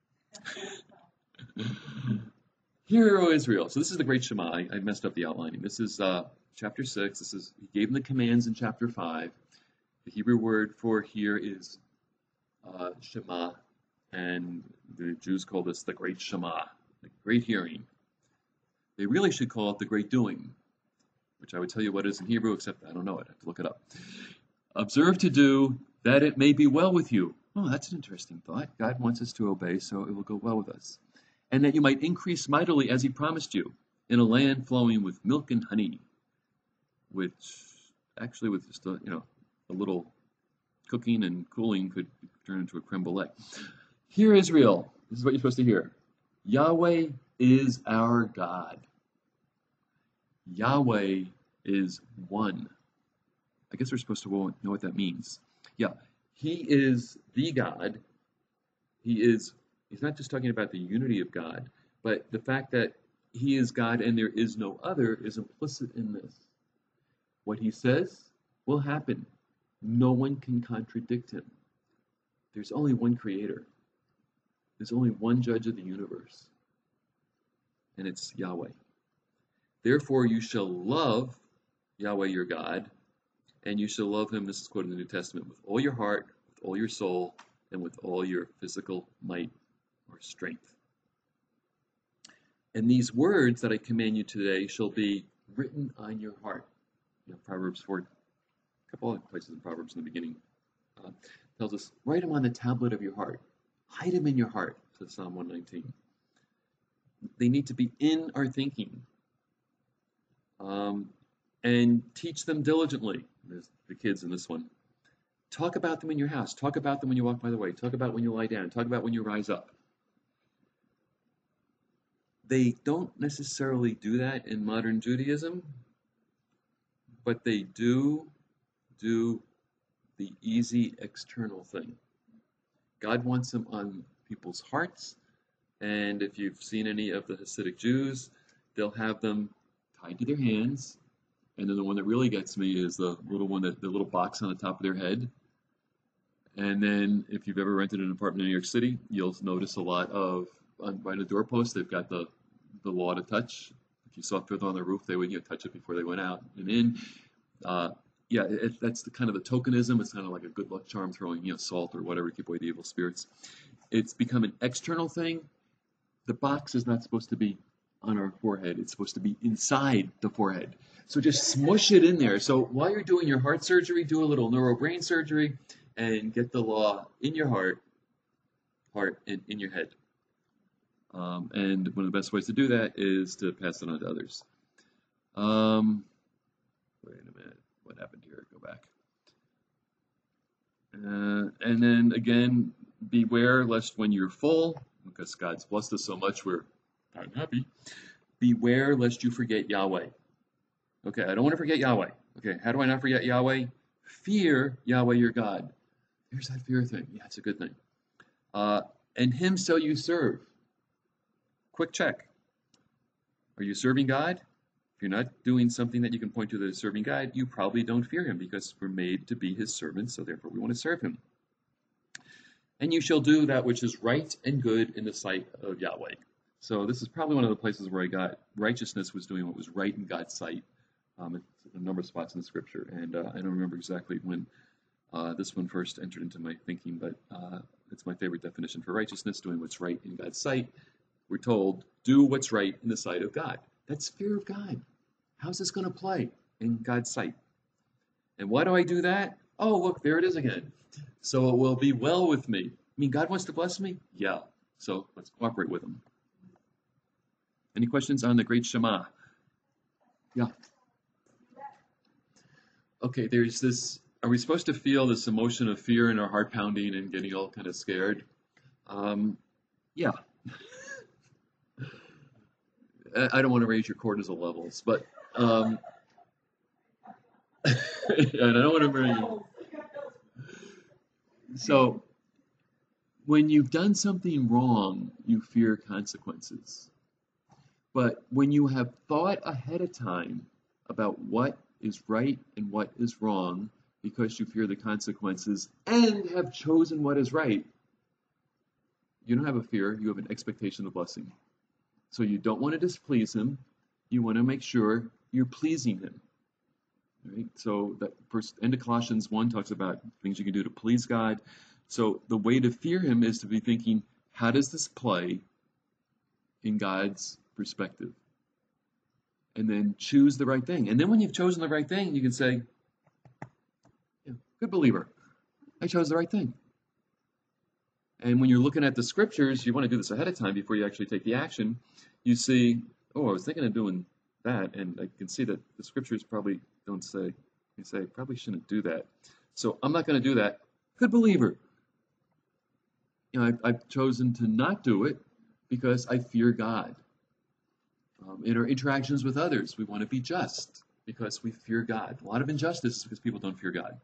Hear, O Israel. So this is the great Shema. I messed up the outlining. This is chapter 6. He gave them the commands in chapter 5. The Hebrew word for hear is Shema. And the Jews call this the great Shema, the great hearing. They really should call it the great doing, which I would tell you what it is in Hebrew, except I don't know it. I have to look it up. Observe to do, that it may be well with you. Oh, that's an interesting thought. God wants us to obey, so it will go well with us. And that you might increase mightily as he promised you. in a land flowing with milk and honey, which actually with just a little cooking and cooling could turn into a creme brulee. Hear Israel. This is what you're supposed to hear. Yahweh is our God. Yahweh is one. I guess we're supposed to know what that means. Yeah, he is the God. He's not just talking about the unity of God, but the fact that he is God and there is no other is implicit in this. What he says will happen. No one can contradict him. There's only one creator. There's only one judge of the universe. And it's Yahweh. Therefore you shall love Yahweh your God, and you shall love him, this is quoted in the New Testament, with all your heart, with all your soul, and with all your physical might or strength. And these words that I command you today shall be written on your heart. Proverbs 4, a couple other places in Proverbs in the beginning, tells us, write them on the tablet of your heart. Hide them in your heart, says Psalm 119. They need to be in our thinking. And teach them diligently. There's the kids in this one. Talk about them in your house. Talk about them when you walk by the way. Talk about when you lie down. Talk about when you rise up. They don't necessarily do that in modern Judaism, but they do the easy external thing. God wants them on people's hearts, and if you've seen any of the Hasidic Jews, they'll have them tied to their hands, and then the one that really gets me is the little box on the top of their head. And then if you've ever rented an apartment in New York City, you'll notice a lot of, by the doorpost, they've got the law to touch. If you saw Fiddler on the Roof, they would touch it before they went out and in. That's the kind of the tokenism. It's kind of like a good luck charm, throwing salt or whatever to keep away the evil spirits. It's become an external thing. The box is not supposed to be on our forehead. It's supposed to be inside the forehead. So just smush it in there. So while you're doing your heart surgery, do a little neurobrain surgery and get the law in your heart and in your head. And one of the best ways to do that is to pass it on to others. Wait a minute. What happened here? Go back. And then again, beware lest when you're full, because God's blessed us so much, we're not happy. Beware lest you forget Yahweh. Okay, I don't want to forget Yahweh. Okay, how do I not forget Yahweh? Fear Yahweh your God. Here's that fear thing. Yeah, it's a good thing. And him shall you serve. Quick check. Are you serving God? If you're not doing something that you can point to that is serving God, you probably don't fear him, because we're made to be his servants, so therefore we want to serve him. And you shall do that which is right and good in the sight of Yahweh. So this is probably one of the places where I got righteousness was doing what was right in God's sight. It's a number of spots in the scripture, and I don't remember exactly when this one first entered into my thinking, but it's my favorite definition for righteousness, doing what's right in God's sight. We're told, do what's right in the sight of God. That's fear of God. How's this going to play in God's sight? And why do I do that? Oh, look, there it is again. So it will be well with me. I mean, God wants to bless me? Yeah. So let's cooperate with him. Any questions on the Great Shema? Yeah. Okay, there's this, are we supposed to feel this emotion of fear in our heart pounding and getting all kind of scared? Yeah. I don't want to raise your cortisol levels, but and I don't want to bring you. So when you've done something wrong, you fear consequences. But when you have thought ahead of time about what is right and what is wrong, because you fear the consequences and have chosen what is right, you don't have a fear, you have an expectation of blessing. So you don't want to displease him. You want to make sure you're pleasing him. Right? So that first end of Colossians 1 talks about things you can do to please God. So the way to fear him is to be thinking, how does this play in God's perspective? And then choose the right thing. And then when you've chosen the right thing, you can say, yeah, good believer, I chose the right thing. And when you're looking at the scriptures, you want to do this ahead of time before you actually take the action. You see oh, I was thinking of doing that, and I can see that the scriptures probably don't say, they say, probably shouldn't do that. So I'm not going to do that. Good believer. I've chosen to not do it because I fear God. In our interactions with others, we want to be just because we fear God. A lot of injustice is because people don't fear God.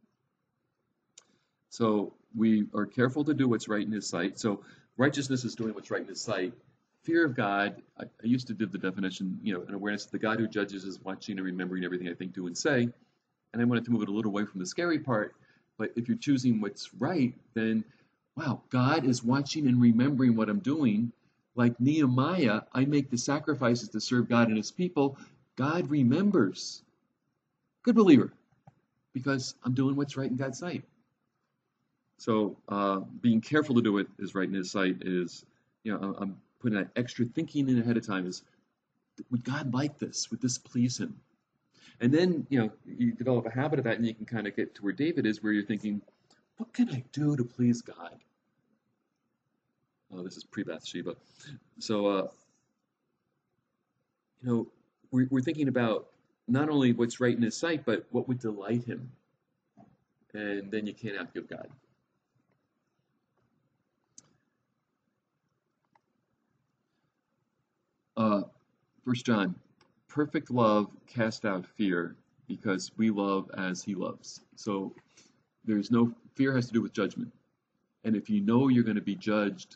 So we are careful to do what's right in His sight. So righteousness is doing what's right in His sight. Fear of God, I used to give the definition, an awareness that the God who judges is watching and remembering everything I think, do, and say. And I wanted to move it a little away from the scary part. But if you're choosing what's right, then, wow, God is watching and remembering what I'm doing. Like Nehemiah, I make the sacrifices to serve God and His people. God remembers. Good believer, because I'm doing what's right in God's sight. So being careful to do it is right in His sight is, I'm putting that extra thinking in ahead of time is, would God like this? Would this please Him? And then, you develop a habit of that, and you can kind of get to where David is, where you're thinking, what can I do to please God? Oh, this is pre-Bathsheba. So, we're thinking about not only what's right in His sight, but what would delight Him. And then you can't outgive God. 1 John, perfect love casts out fear, because we love as He loves. So there's no fear has to do with judgment. And if you know you're going to be judged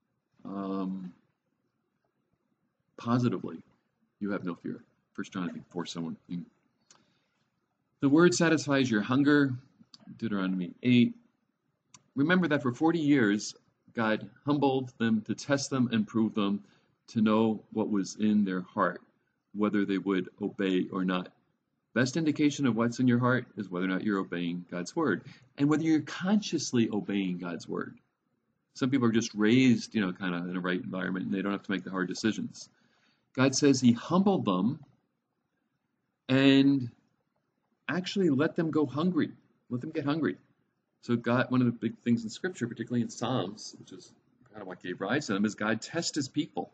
positively, you have no fear. 1 John, I think, 4 somewhere. The word satisfies your hunger, Deuteronomy 8. Remember that for 40 years, God humbled them to test them and prove them, to know what was in their heart, whether they would obey or not. Best indication of what's in your heart is whether or not you're obeying God's word, and whether you're consciously obeying God's word. Some people are just raised, kind of in a right environment, and they don't have to make the hard decisions. God says He humbled them and actually let them go hungry, let them get hungry. So God, one of the big things in Scripture, particularly in Psalms, which is kind of what gave rise to them, is God tests His people.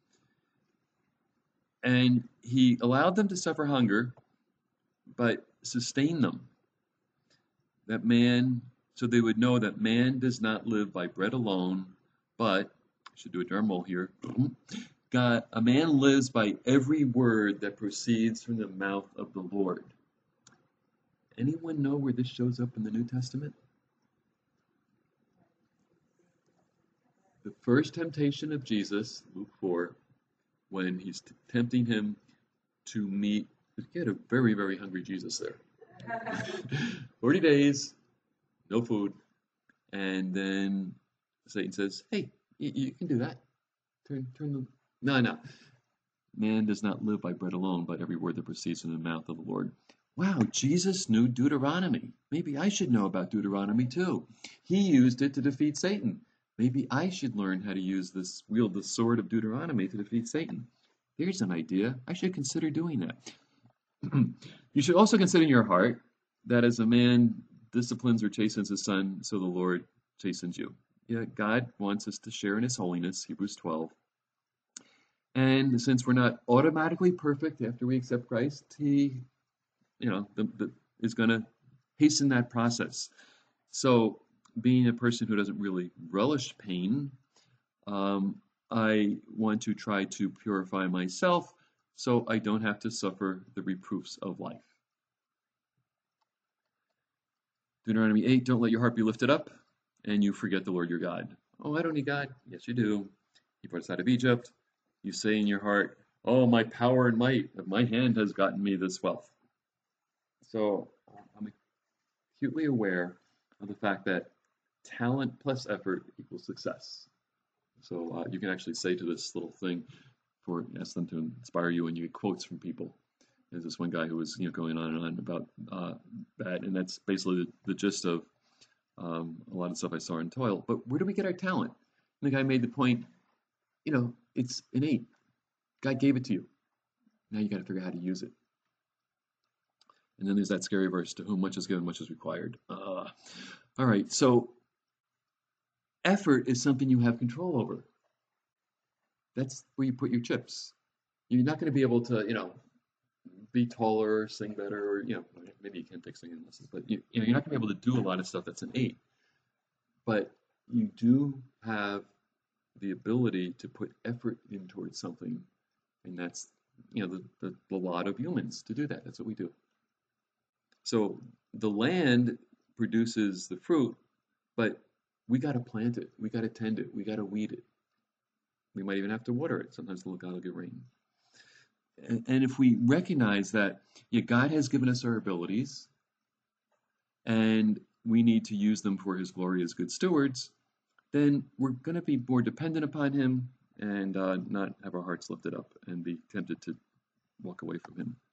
And He allowed them to suffer hunger, but sustained them. So they would know that man does not live by bread alone, but, I should do a drum roll here, a man lives by every word that proceeds from the mouth of the Lord. Anyone know where this shows up in the New Testament? The first temptation of Jesus, Luke 4, when He's tempting Him to meet, you had a very, very hungry Jesus there. 40 days, no food, and then Satan says, hey, you can do that. No. Man does not live by bread alone, but every word that proceeds from the mouth of the Lord. Wow, Jesus knew Deuteronomy. Maybe I should know about Deuteronomy too. He used it to defeat Satan. Maybe I should learn how to wield the sword of Deuteronomy to defeat Satan. Here's an idea. I should consider doing that. You should also consider in your heart that as a man disciplines or chastens his son, so the Lord chastens you. Yeah, God wants us to share in His holiness, Hebrews 12. And since we're not automatically perfect after we accept Christ, He, is going to hasten that process. So, being a person who doesn't really relish pain, I want to try to purify myself so I don't have to suffer the reproofs of life. Deuteronomy 8, don't let your heart be lifted up, and you forget the Lord your God. Oh, I don't need God. Yes, you do. He brought us out of Egypt. You say in your heart, oh, my power and might of my hand has gotten me this wealth. So I'm acutely aware of the fact that talent plus effort equals success. So you can actually say to this little thing, ask them to inspire you, and you get quotes from people. There's this one guy who was going on and on about that, and that's basically the gist of a lot of stuff I saw in Toil. But where do we get our talent? And the guy made the point, it's innate. God gave it to you. Now you got to figure out how to use it. And then there's that scary verse, to whom much is given, much is required. All right, so effort is something you have control over. That's where you put your chips. You're not going to be able to, be taller, sing better, or maybe you can take singing lessons, but you're not going to be able to do a lot of stuff that's innate. But you do have the ability to put effort in towards something, and that's the lot of humans to do that. That's what we do. So the land produces the fruit, but we got to plant it, we got to tend it, we got to weed it. We might even have to water it. Sometimes God will get rain. And if we recognize that God has given us our abilities, and we need to use them for His glory as good stewards, then we're going to be more dependent upon Him and not have our hearts lifted up and be tempted to walk away from Him.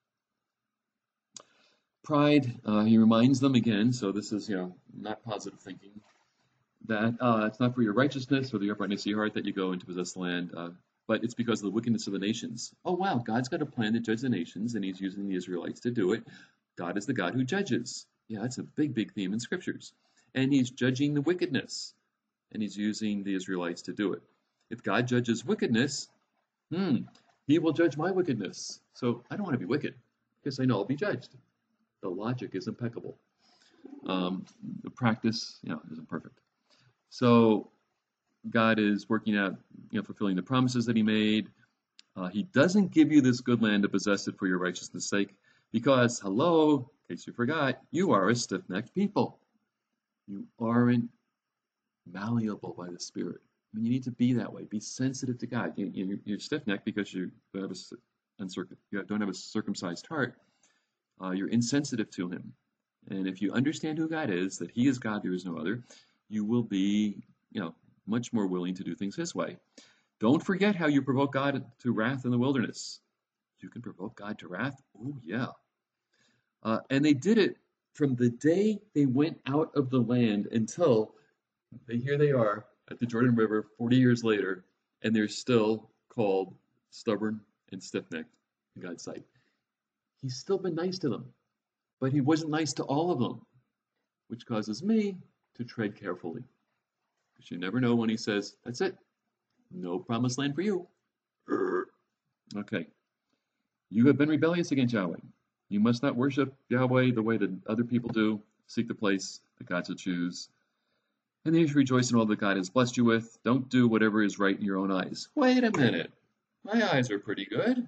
Pride, He reminds them again, so this is, not positive thinking, that it's not for your righteousness or the uprightness of your heart that you go and possess the land, but it's because of the wickedness of the nations. Oh, wow, God's got a plan to judge the nations, and He's using the Israelites to do it. God is the God who judges. Yeah, that's a big, big theme in Scriptures. And He's judging the wickedness, and He's using the Israelites to do it. If God judges wickedness, He will judge my wickedness. So I don't want to be wicked, because I know I'll be judged. The logic is impeccable. The practice, isn't perfect. So God is working out, fulfilling the promises that He made. He doesn't give you this good land to possess it for your righteousness' sake, because, hello, in case you forgot, you are a stiff-necked people. You aren't malleable by the Spirit. I mean, you need to be that way. Be sensitive to God. You're stiff-necked because you don't have a circumcised heart. You're insensitive to Him. And if you understand who God is, that He is God, there is no other, you will be, much more willing to do things His way. Don't forget how you provoke God to wrath in the wilderness. You can provoke God to wrath? Oh, yeah. And they did it from the day they went out of the land until here they are at the Jordan River 40 years later, and they're still called stubborn and stiff-necked in God's sight. He's still been nice to them, but He wasn't nice to all of them, which causes me to tread carefully. Because you never know when He says, that's it, no promised land for you. Okay. You have been rebellious against Yahweh. You must not worship Yahweh the way that other people do. Seek the place that God shall choose. And then you should rejoice in all that God has blessed you with. Don't do whatever is right in your own eyes. Wait a minute. My eyes are pretty good.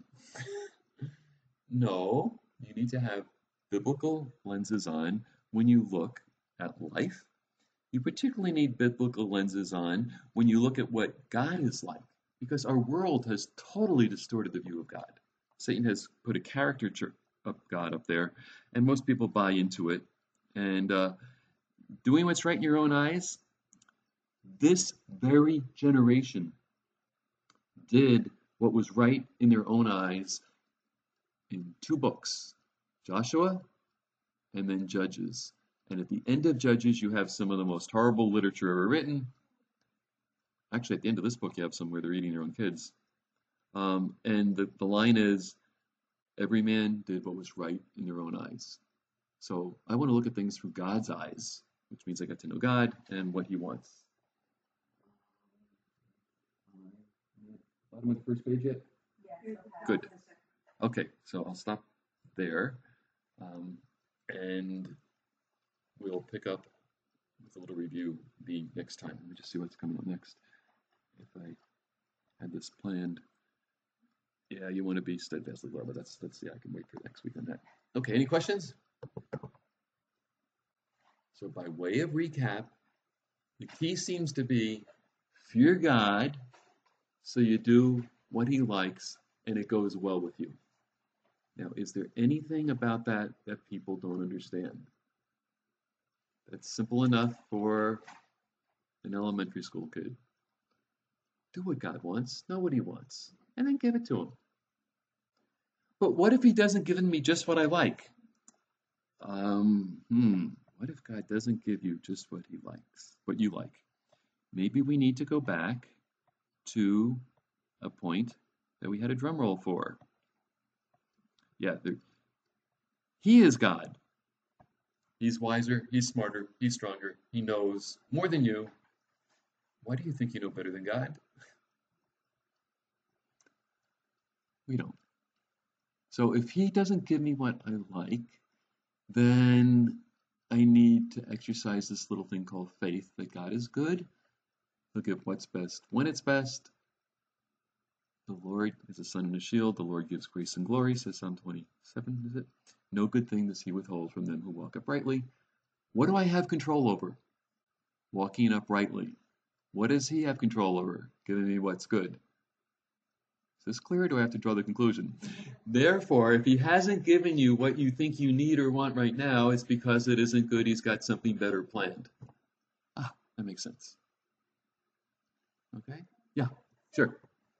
No, you need to have biblical lenses on when you look at life. You particularly need biblical lenses on when you look at what God is like, because our world has totally distorted the view of God. Satan has put a caricature of God up there, and most people buy into it. And doing what's right in your own eyes, this very generation did what was right in their own eyes in 2 books, Joshua and then Judges. And at the end of Judges, you have some of the most horrible literature ever written. Actually, at the end of this book, you have some where they're eating their own kids. And the line is, every man did what was right in their own eyes. So I want to look at things through God's eyes, which means I get to know God and what He wants. Bottom of the first page yet? Yeah. Good. Okay, so I'll stop there. And we'll pick up with a little review the next time. Let me just see what's coming up next. If I had this planned. Yeah, you want to be steadfastly loyal, but that's I can wait for next week on that. Okay, any questions? So by way of recap, the key seems to be fear God, so you do what He likes and it goes well with you. Now, is there anything about that that people don't understand? That's simple enough for an elementary school kid. Do what God wants, know what He wants, and then give it to Him. But what if He doesn't give me just what I like? What if God doesn't give you just what He likes, what you like? Maybe we need to go back to a point that we had a drum roll for. Yeah, He is God. He's wiser, He's smarter, He's stronger, He knows more than you. Why do you think you know better than God? We don't. So if he doesn't give me what I like, then I need to exercise this little thing called faith that God is good. He'll give what's best when it's best. The Lord is a sun and a shield. The Lord gives grace and glory, says Psalm 27, is it? No good thing does he withhold from them who walk uprightly. What do I have control over? Walking uprightly. What does he have control over? Giving me what's good. Is this clear, or do I have to draw the conclusion? Therefore, if he hasn't given you what you think you need or want right now, it's because it isn't good. He's got something better planned. Ah, that makes sense. Okay? Yeah, sure.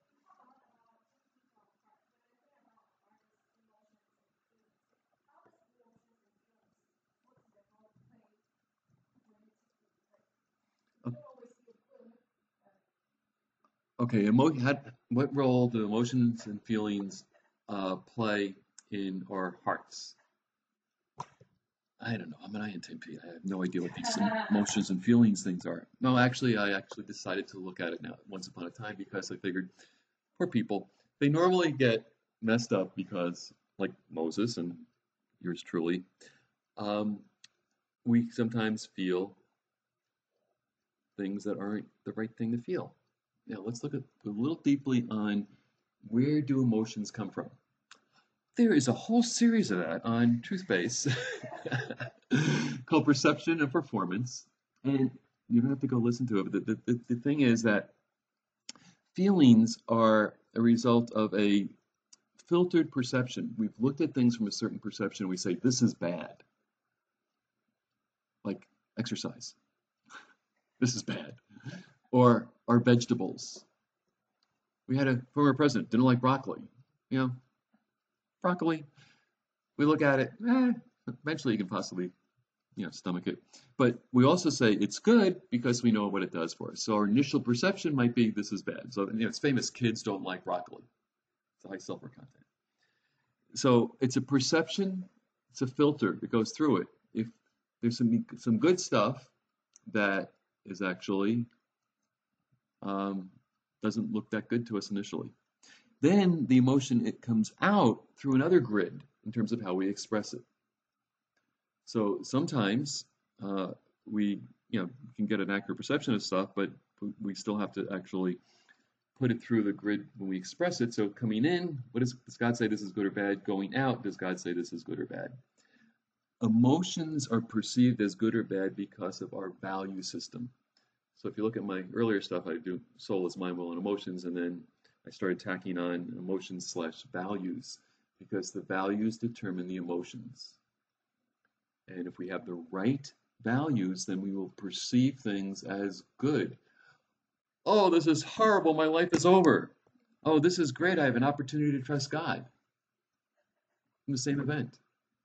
Okay, what role do emotions and feelings play in our hearts? I don't know. I'm an INTP. I have no idea what these emotions and feelings things are. No, actually, I actually decided to look at it now once upon a time because I figured, poor people, they normally get messed up because, like Moses and yours truly, um, we sometimes feel things that aren't the right thing to feel. Now, let's look at a little deeply on where do emotions come from. There is a whole series of that on TruthBase called Perception and Performance. And you don't have to go listen to it, but the thing is that feelings are a result of a filtered perception. We've looked at things from a certain perception. We say, this is bad. Like exercise. This is bad. Or our vegetables. We had a former president, didn't like broccoli. You know, broccoli, we look at it, eventually you can possibly, stomach it. But we also say it's good because we know what it does for us. So our initial perception might be this is bad. So it's famous, kids don't like broccoli. It's a high sulfur content. So it's a perception, it's a filter that goes through it. If there's some good stuff that is actually doesn't look that good to us initially. Then the emotion, it comes out through another grid in terms of how we express it. So sometimes we can get an accurate perception of stuff, but we still have to actually put it through the grid when we express it. So coming in, does God say this is good or bad? Going out, does God say this is good or bad? Emotions are perceived as good or bad because of our value system. So if you look at my earlier stuff, I do soul is mind, will, and emotions, and then I started tacking on emotions/values because the values determine the emotions. And if we have the right values, then we will perceive things as good. Oh, this is horrible. My life is over. Oh, this is great. I have an opportunity to trust God in the same event.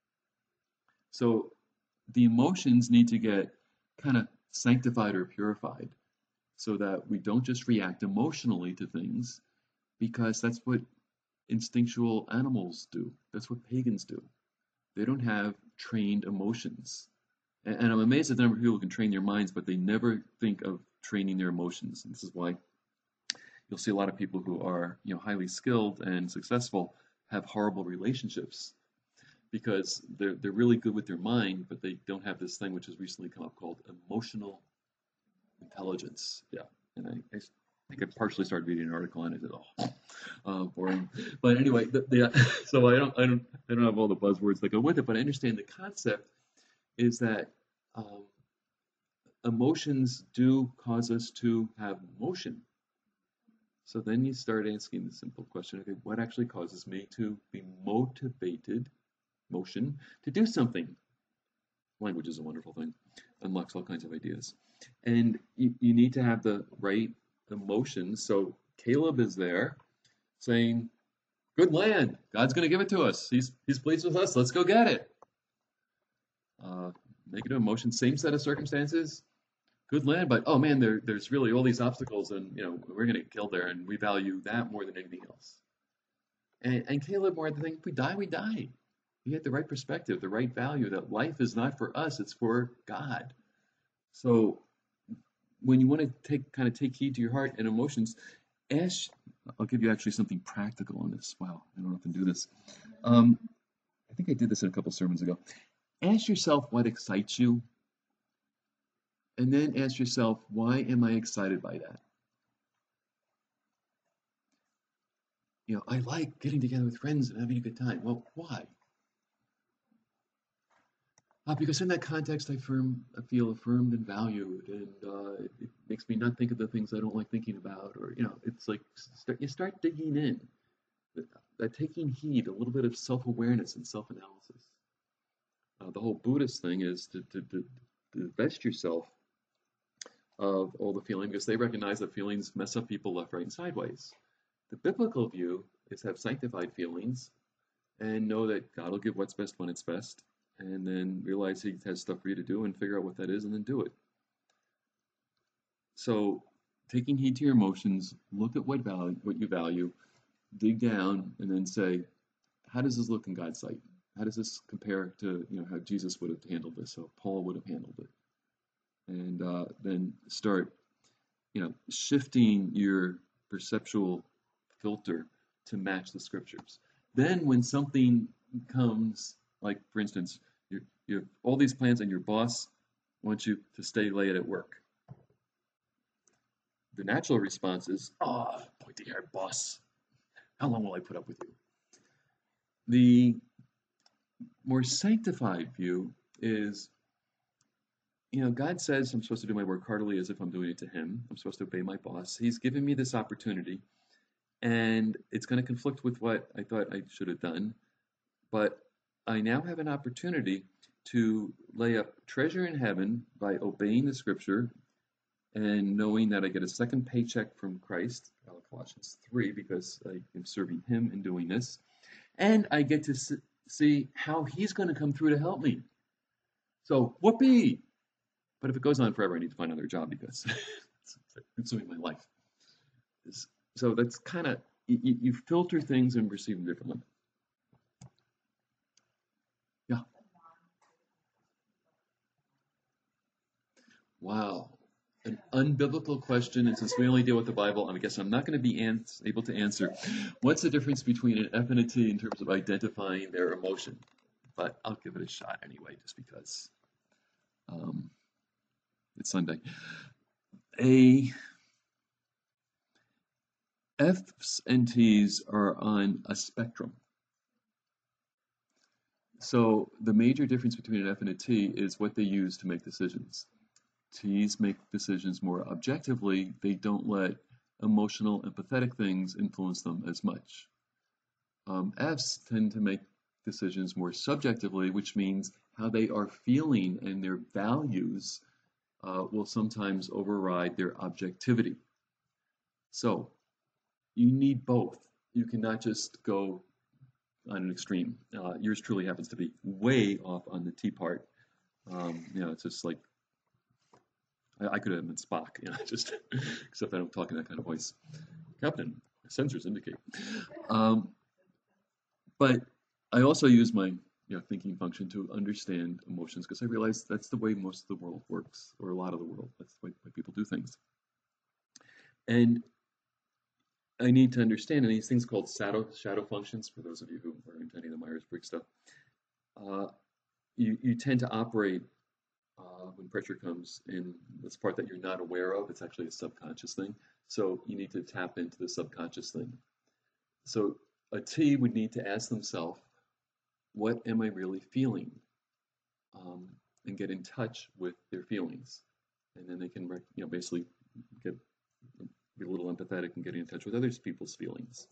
So the emotions need to get kind of sanctified or purified so that we don't just react emotionally to things, because that's what instinctual animals do. That's what pagans do. They don't have trained emotions. And I'm amazed at the number of people who can train their minds, but they never think of training their emotions. And this is why you'll see a lot of people who are, highly skilled and successful have horrible relationships because they're really good with their mind, but they don't have this thing which has recently come up called emotional intelligence. Yeah, and I think I partially started reading an article on it. Boring. But anyway, so I don't have all the buzzwords that go with it, but I understand the concept is that emotions do cause us to have motion. So then you start asking the simple question, okay, what actually causes me to be motivated, motion, to do something? Language is a wonderful thing, unlocks all kinds of ideas. And you need to have the right emotions. So Caleb is there saying, good land, God's going to give it to us. He's pleased with us, let's go get it. Negative emotion, same set of circumstances, good land, but oh man, there's really all these obstacles, and we're going to get killed there, and we value that more than anything else. And Caleb, more than the thing, if we die, we die. You get the right perspective, the right value, that life is not for us, it's for God. So when you want to take heed to your heart and emotions, I'll give you actually something practical on this. Wow, I don't often do this. I think I did this in a couple sermons ago. Ask yourself what excites you, and then ask yourself, why am I excited by that? I like getting together with friends and having a good time. Well, why? Because in that context, I feel affirmed and valued, and it makes me not think of the things I don't like thinking about, or it's like you start digging in, taking heed, a little bit of self-awareness and self-analysis. The whole Buddhist thing is to divest yourself of all the feeling, because they recognize that feelings mess up people left, right, and sideways. The biblical view is have sanctified feelings and know that God will give what's best when it's best, and then realize He has stuff for you to do and figure out what that is and then do it. So taking heed to your emotions, look at what you value, dig down, and then say, how does this look in God's sight? How does this compare to how Jesus would have handled this, how Paul would have handled it? And then start shifting your perceptual filter to match the scriptures. Then when something comes, like for instance, you have all these plans and your boss wants you to stay late at work. The natural response is, oh, pointy-haired boss, how long will I put up with you? The more sanctified view is, God says I'm supposed to do my work heartily as if I'm doing it to Him. I'm supposed to obey my boss. He's given me this opportunity, and it's going to conflict with what I thought I should have done. But I now have an opportunity to lay up treasure in heaven by obeying the scripture and knowing that I get a second paycheck from Christ, Colossians 3, because I am serving Him in doing this. And I get to see how He's going to come through to help me. So, whoopee! But if it goes on forever, I need to find another job because it's consuming my life. So that's kind of, you filter things and receive them differently. Yeah. Wow. An unbiblical question, and since we only deal with the Bible, I guess I'm not going to be able to answer. What's the difference between an F and a T in terms of identifying their emotion? But I'll give it a shot anyway, just because it's Sunday. F's and T's are on a spectrum. So the major difference between an F and a T is what they use to make decisions. T's make decisions more objectively. They don't let emotional, empathetic things influence them as much. F's tend to make decisions more subjectively, which means how they are feeling and their values will sometimes override their objectivity. So you need both. You cannot just go on an extreme. Yours truly happens to be way off on the T part. It's just like I could have been Spock, just except I don't talk in that kind of voice. Captain, sensors indicate. But I also use my thinking function to understand emotions, because I realize that's the way most of the world works, or a lot of the world. That's the way people do things. And I need to understand these things called shadow functions. For those of you who are into any of the Myers-Briggs stuff, you tend to operate when pressure comes in this part that you're not aware of. It's actually a subconscious thing. So you need to tap into the subconscious thing. So a T would need to ask themselves, what am I really feeling? And get in touch with their feelings. And then they can basically be a little empathetic and getting in touch with other people's feelings.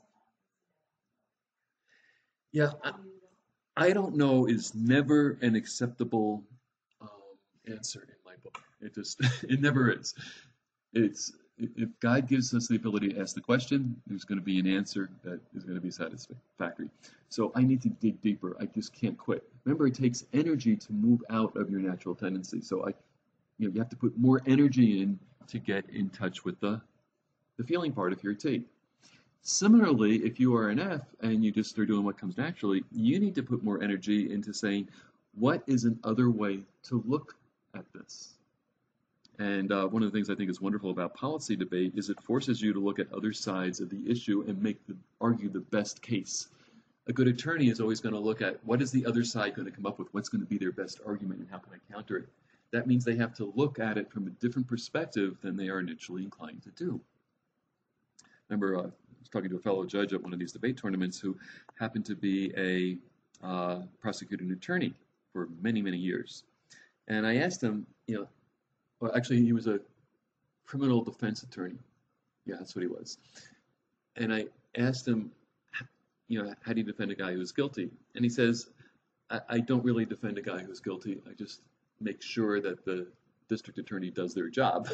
Yeah, I don't know is never an acceptable answer in my book. It never is. If God gives us the ability to ask the question, there's going to be an answer that is going to be satisfactory. So I need to dig deeper. I just can't quit. Remember, it takes energy to move out of your natural tendency. So you have to put more energy in to get in touch with the feeling part of your T. Similarly, if you are an F and you just are doing what comes naturally, you need to put more energy into saying, what is another way to look at this? And one of the things I think is wonderful about policy debate is it forces you to look at other sides of the issue and argue the best case. A good attorney is always going to look at what is the other side going to come up with, what's going to be their best argument, and how can I counter it. That means they have to look at it from a different perspective than they are initially inclined to do. Remember, I was talking to a fellow judge at one of these debate tournaments who happened to be a prosecuting attorney for many, many years. And I asked him, well, actually, he was a criminal defense attorney. Yeah, that's what he was. And I asked him, how do you defend a guy who's guilty? And he says, I don't really defend a guy who's guilty. I just make sure that the district attorney does their job.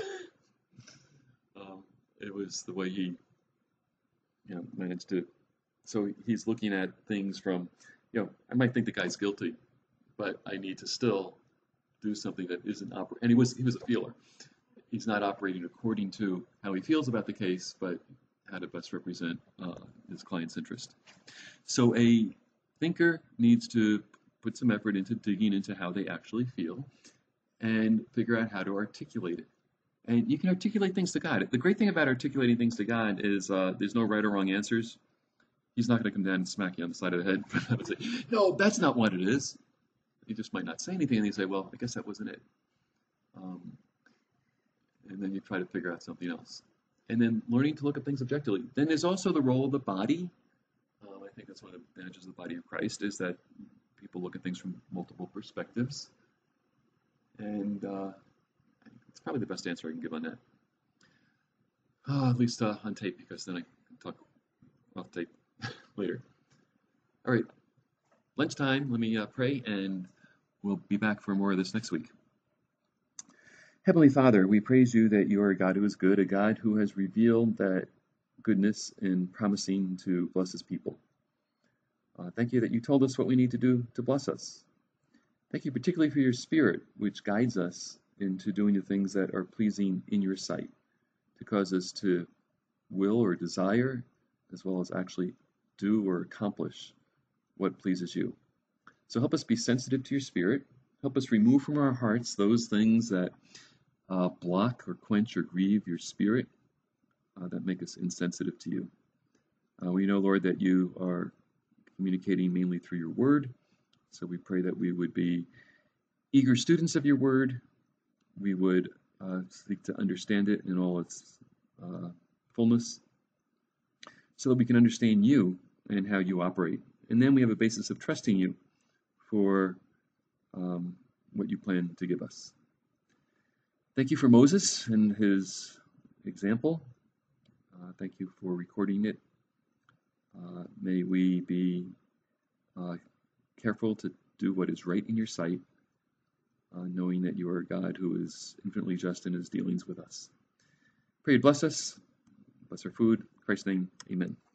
It was the way he managed to. So he's looking at things from, I might think the guy's guilty, but I need to still do something that isn't operating. And he was a feeler. He's not operating according to how he feels about the case, but how to best represent his client's interest. So a thinker needs to put some effort into digging into how they actually feel and figure out how to articulate it. And you can articulate things to God. The great thing about articulating things to God is there's no right or wrong answers. He's not going to come down and smack you on the side of the head and say, no, that's not what it is. He just might not say anything, and you say, well, I guess that wasn't it. And then you try to figure out something else. And then learning to look at things objectively. Then there's also the role of the body. I think that's one of the advantages of the body of Christ, is that people look at things from multiple perspectives. And it's probably the best answer I can give on that. At least on tape, because then I can talk off tape later. All right, lunchtime, let me pray, and we'll be back for more of this next week. Heavenly Father, we praise you that you are a God who is good, a God who has revealed that goodness in promising to bless his people. Thank you that you told us what we need to do to bless us. Thank you particularly for your Spirit, which guides us into doing the things that are pleasing in your sight, to cause us to will or desire, as well as actually do or accomplish what pleases you. So help us be sensitive to your Spirit. Help us remove from our hearts those things that block or quench or grieve your Spirit, that make us insensitive to you. We know, Lord, that you are communicating mainly through your word. So we pray that we would be eager students of your word. We would seek to understand it in all its fullness, so that we can understand you and how you operate. And then we have a basis of trusting you for what you plan to give us. Thank you for Moses and his example. Thank you for recording it. May we be careful to do what is right in your sight, knowing that you are a God who is infinitely just in his dealings with us. Pray you bless us, bless our food. In Christ's name, amen.